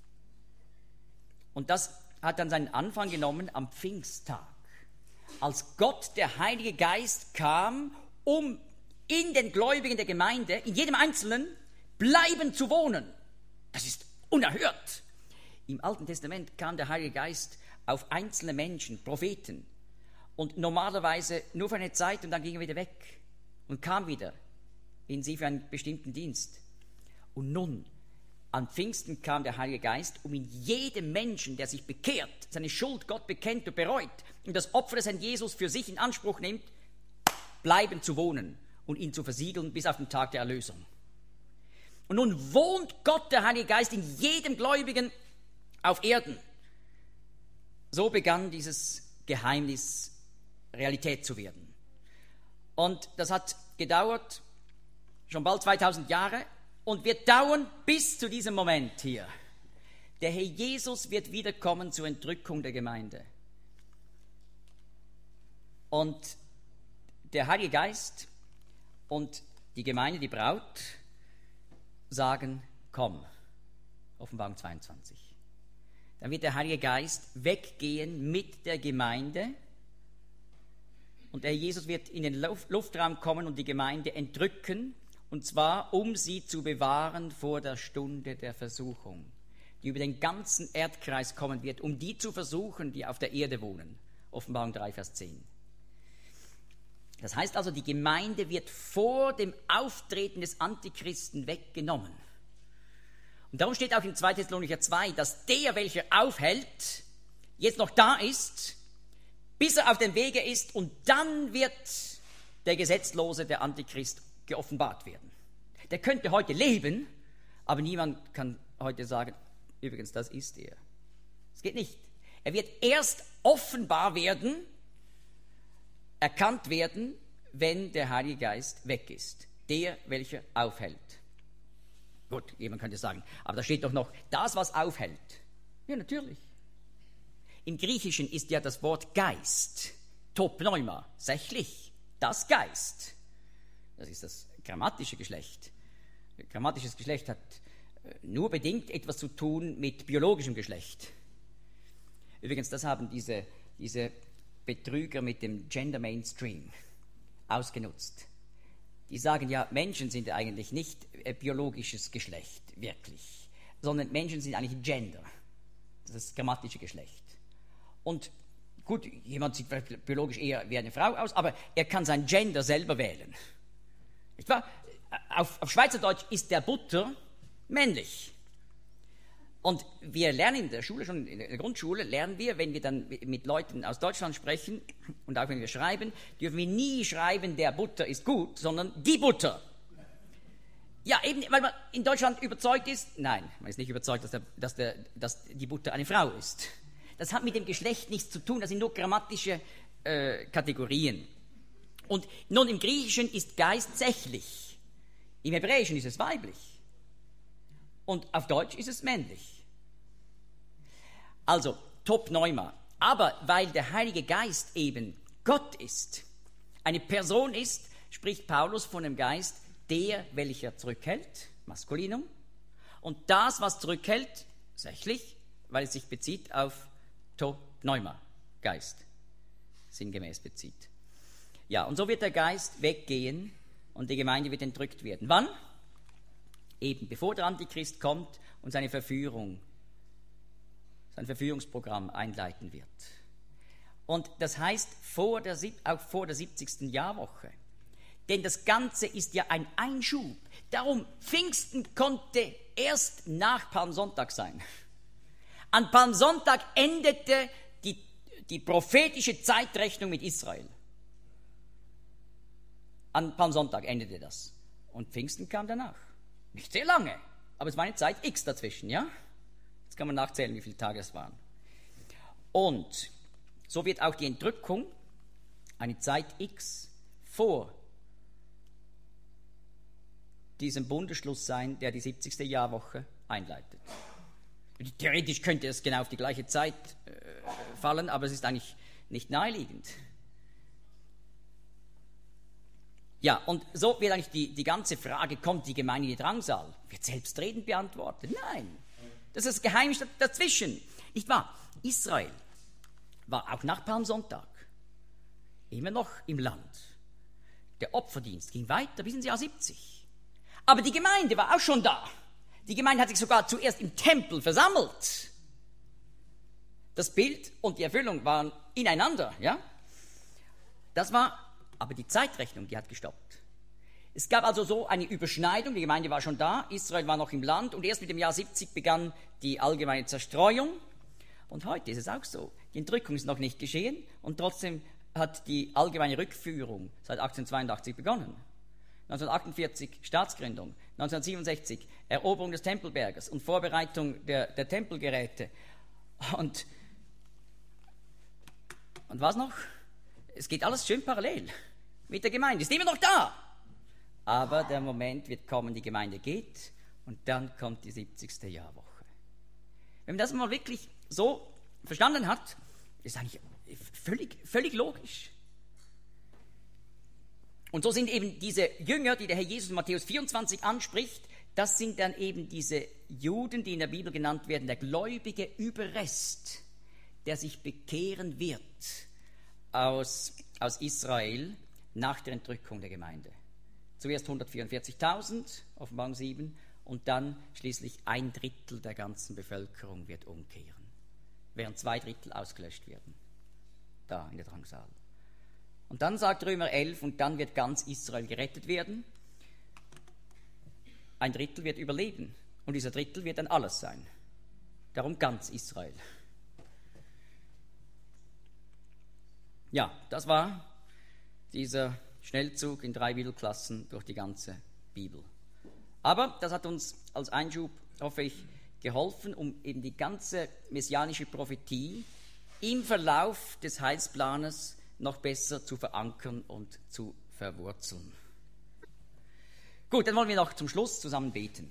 Und das hat dann seinen Anfang genommen am Pfingsttag, als Gott, der Heilige Geist, kam, um in den Gläubigen der Gemeinde, in jedem Einzelnen, bleiben zu wohnen. Das ist unerhört. Im Alten Testament kam der Heilige Geist auf einzelne Menschen, Propheten, und normalerweise nur für eine Zeit und dann ging er wieder weg und kam wieder in sie für einen bestimmten Dienst. Und nun, an Pfingsten kam der Heilige Geist, um in jedem Menschen, der sich bekehrt, seine Schuld Gott bekennt und bereut und das Opfer des Herrn Jesus für sich in Anspruch nimmt, bleiben zu wohnen und ihn zu versiegeln bis auf den Tag der Erlösung. Und nun wohnt Gott, der Heilige Geist, in jedem Gläubigen auf Erden. So begann dieses Geheimnis Realität zu werden. Und das hat gedauert, schon bald zweitausend Jahre, und wird dauern bis zu diesem Moment hier. Der Herr Jesus wird wiederkommen zur Entrückung der Gemeinde. Und der Heilige Geist und die Gemeinde, die Braut, sagen, komm. Offenbarung zweiundzwanzig. Dann wird der Heilige Geist weggehen mit der Gemeinde und der Jesus wird in den Luftraum kommen und die Gemeinde entrücken, und zwar, um sie zu bewahren vor der Stunde der Versuchung, die über den ganzen Erdkreis kommen wird, um die zu versuchen, die auf der Erde wohnen. Offenbarung drei, Vers zehn. Das heißt also, die Gemeinde wird vor dem Auftreten des Antichristen weggenommen. Und darum steht auch in zweiter Thessalonicher zwei, dass der, welcher aufhält, jetzt noch da ist, bis er auf dem Wege ist, und dann wird der Gesetzlose, der Antichrist, geoffenbart werden. Der könnte heute leben, aber niemand kann heute sagen, übrigens, das ist er. Es geht nicht. Er wird erst offenbar werden, erkannt werden, wenn der Heilige Geist weg ist. Der, welcher aufhält. Gut, jemand könnte sagen, aber da steht doch noch, das, was aufhält. Ja, natürlich. Im Griechischen ist ja das Wort Geist, Topneuma, sächlich, das Geist. Das ist das grammatische Geschlecht. Grammatisches Geschlecht hat nur bedingt etwas zu tun mit biologischem Geschlecht. Übrigens, das haben diese, diese Betrüger mit dem Gender Mainstream ausgenutzt. Die sagen ja, Menschen sind eigentlich nicht äh, biologisches Geschlecht, wirklich, sondern Menschen sind eigentlich Gender, das ist das grammatische Geschlecht. Und gut, jemand sieht biologisch eher wie eine Frau aus, aber er kann sein Gender selber wählen. Nicht wahr? Auf, auf Schweizerdeutsch ist der Butter männlich. Und wir lernen in der Schule, schon in der Grundschule, lernen wir, wenn wir dann mit Leuten aus Deutschland sprechen und auch wenn wir schreiben, dürfen wir nie schreiben, der Butter ist gut, sondern die Butter. Ja, eben, weil man in Deutschland überzeugt ist, nein, man ist nicht überzeugt, dass, der, dass, der, dass die Butter eine Frau ist. Das hat mit dem Geschlecht nichts zu tun, das sind nur grammatische äh, Kategorien. Und nun im Griechischen ist Geist sächlich, im Hebräischen ist es weiblich. Und auf Deutsch ist es männlich. Also, Topneuma. Aber weil der Heilige Geist eben Gott ist, eine Person ist, spricht Paulus von dem Geist, der, welcher zurückhält, Maskulinum, und das, was zurückhält, sächlich, weil es sich bezieht auf Topneuma, Geist, sinngemäß bezieht. Ja, und so wird der Geist weggehen und die Gemeinde wird entrückt werden. Wann? Eben bevor der Antichrist kommt und seine Verführung, sein Verführungsprogramm einleiten wird. Und das heißt vor der, auch vor der siebzigsten Jahrwoche. Denn das Ganze ist ja ein Einschub. Darum, Pfingsten konnte erst nach Palmsonntag sein. An Palmsonntag endete die, die prophetische Zeitrechnung mit Israel. An Palmsonntag endete das. Und Pfingsten kam danach. Nicht sehr lange, aber es war eine Zeit X dazwischen, ja? Jetzt kann man nachzählen, wie viele Tage es waren. Und so wird auch die Entrückung eine Zeit X vor diesem Bundesschluss sein, der die siebzigste Jahrwoche einleitet. Theoretisch könnte es genau auf die gleiche Zeit äh, fallen, aber es ist eigentlich nicht naheliegend. Ja, und so wird eigentlich die, die ganze Frage, kommt die Gemeinde in die Drangsal, wird selbstredend beantwortet. Nein, das ist das Geheimnis dazwischen. Nicht wahr? Israel war auch nach Palmsonntag immer noch im Land. Der Opferdienst ging weiter bis ins Jahr siebzig. Aber die Gemeinde war auch schon da. Die Gemeinde hat sich sogar zuerst im Tempel versammelt. Das Bild und die Erfüllung waren ineinander, ja? Das war, aber die Zeitrechnung, die hat gestoppt. Es gab also so eine Überschneidung, die Gemeinde war schon da, Israel war noch im Land und erst mit dem Jahr siebzig begann die allgemeine Zerstreuung. Und heute ist es auch so. Die Entrückung ist noch nicht geschehen und trotzdem hat die allgemeine Rückführung seit achtzehnhundertzweiundachtzig begonnen. neunzehnhundertachtundvierzig Staatsgründung, neunzehnhundertsiebenundsechzig Eroberung des Tempelberges und Vorbereitung der, der Tempelgeräte. Und, und was noch? Es geht alles schön parallel mit der Gemeinde. Ist immer noch da. Aber der Moment wird kommen, die Gemeinde geht und dann kommt die siebzigste Jahrwoche. Wenn man das mal wirklich so verstanden hat, ist eigentlich völlig, völlig logisch. Und so sind eben diese Jünger, die der Herr Jesus in Matthäus vierundzwanzig anspricht, das sind dann eben diese Juden, die in der Bibel genannt werden, der gläubige Überrest, der sich bekehren wird aus, aus Israel nach der Entrückung der Gemeinde. Zuerst hundertvierundvierzigtausend, Offenbarung sieben, und dann schließlich ein Drittel der ganzen Bevölkerung wird umkehren, während zwei Drittel ausgelöscht werden, da in der Drangsal. Und dann sagt Römer elf, und dann wird ganz Israel gerettet werden. Ein Drittel wird überleben und dieser Drittel wird dann alles sein. Darum ganz Israel. Ja, das war dieser Schnellzug in drei Bibelklassen durch die ganze Bibel. Aber das hat uns als Einschub, hoffe ich, geholfen, um eben die ganze messianische Prophetie im Verlauf des Heilsplanes noch besser zu verankern und zu verwurzeln. Gut, dann wollen wir noch zum Schluss zusammen beten.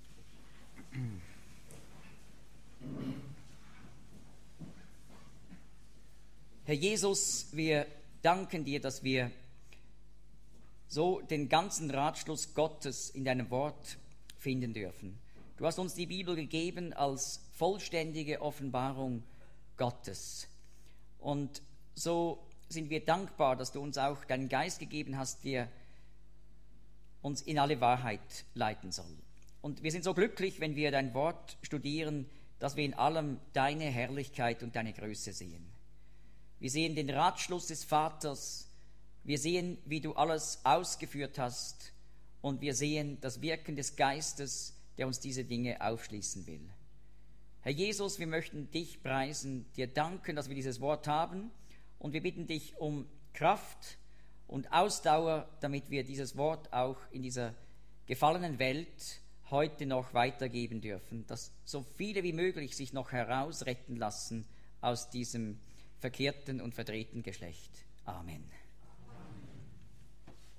Herr Jesus, wir danken dir, dass wir so den ganzen Ratschluss Gottes in deinem Wort finden dürfen. Du hast uns die Bibel gegeben als vollständige Offenbarung Gottes. Und so sind wir dankbar, dass du uns auch deinen Geist gegeben hast, der uns in alle Wahrheit leiten soll. Und wir sind so glücklich, wenn wir dein Wort studieren, dass wir in allem deine Herrlichkeit und deine Größe sehen. Wir sehen den Ratschluss des Vaters, wir sehen, wie du alles ausgeführt hast, und wir sehen das Wirken des Geistes, der uns diese Dinge aufschließen will. Herr Jesus, wir möchten dich preisen, dir danken, dass wir dieses Wort haben, und wir bitten dich um Kraft und Ausdauer, damit wir dieses Wort auch in dieser gefallenen Welt heute noch weitergeben dürfen, dass so viele wie möglich sich noch herausretten lassen aus diesem verkehrten und verdrehten Geschlecht. Amen.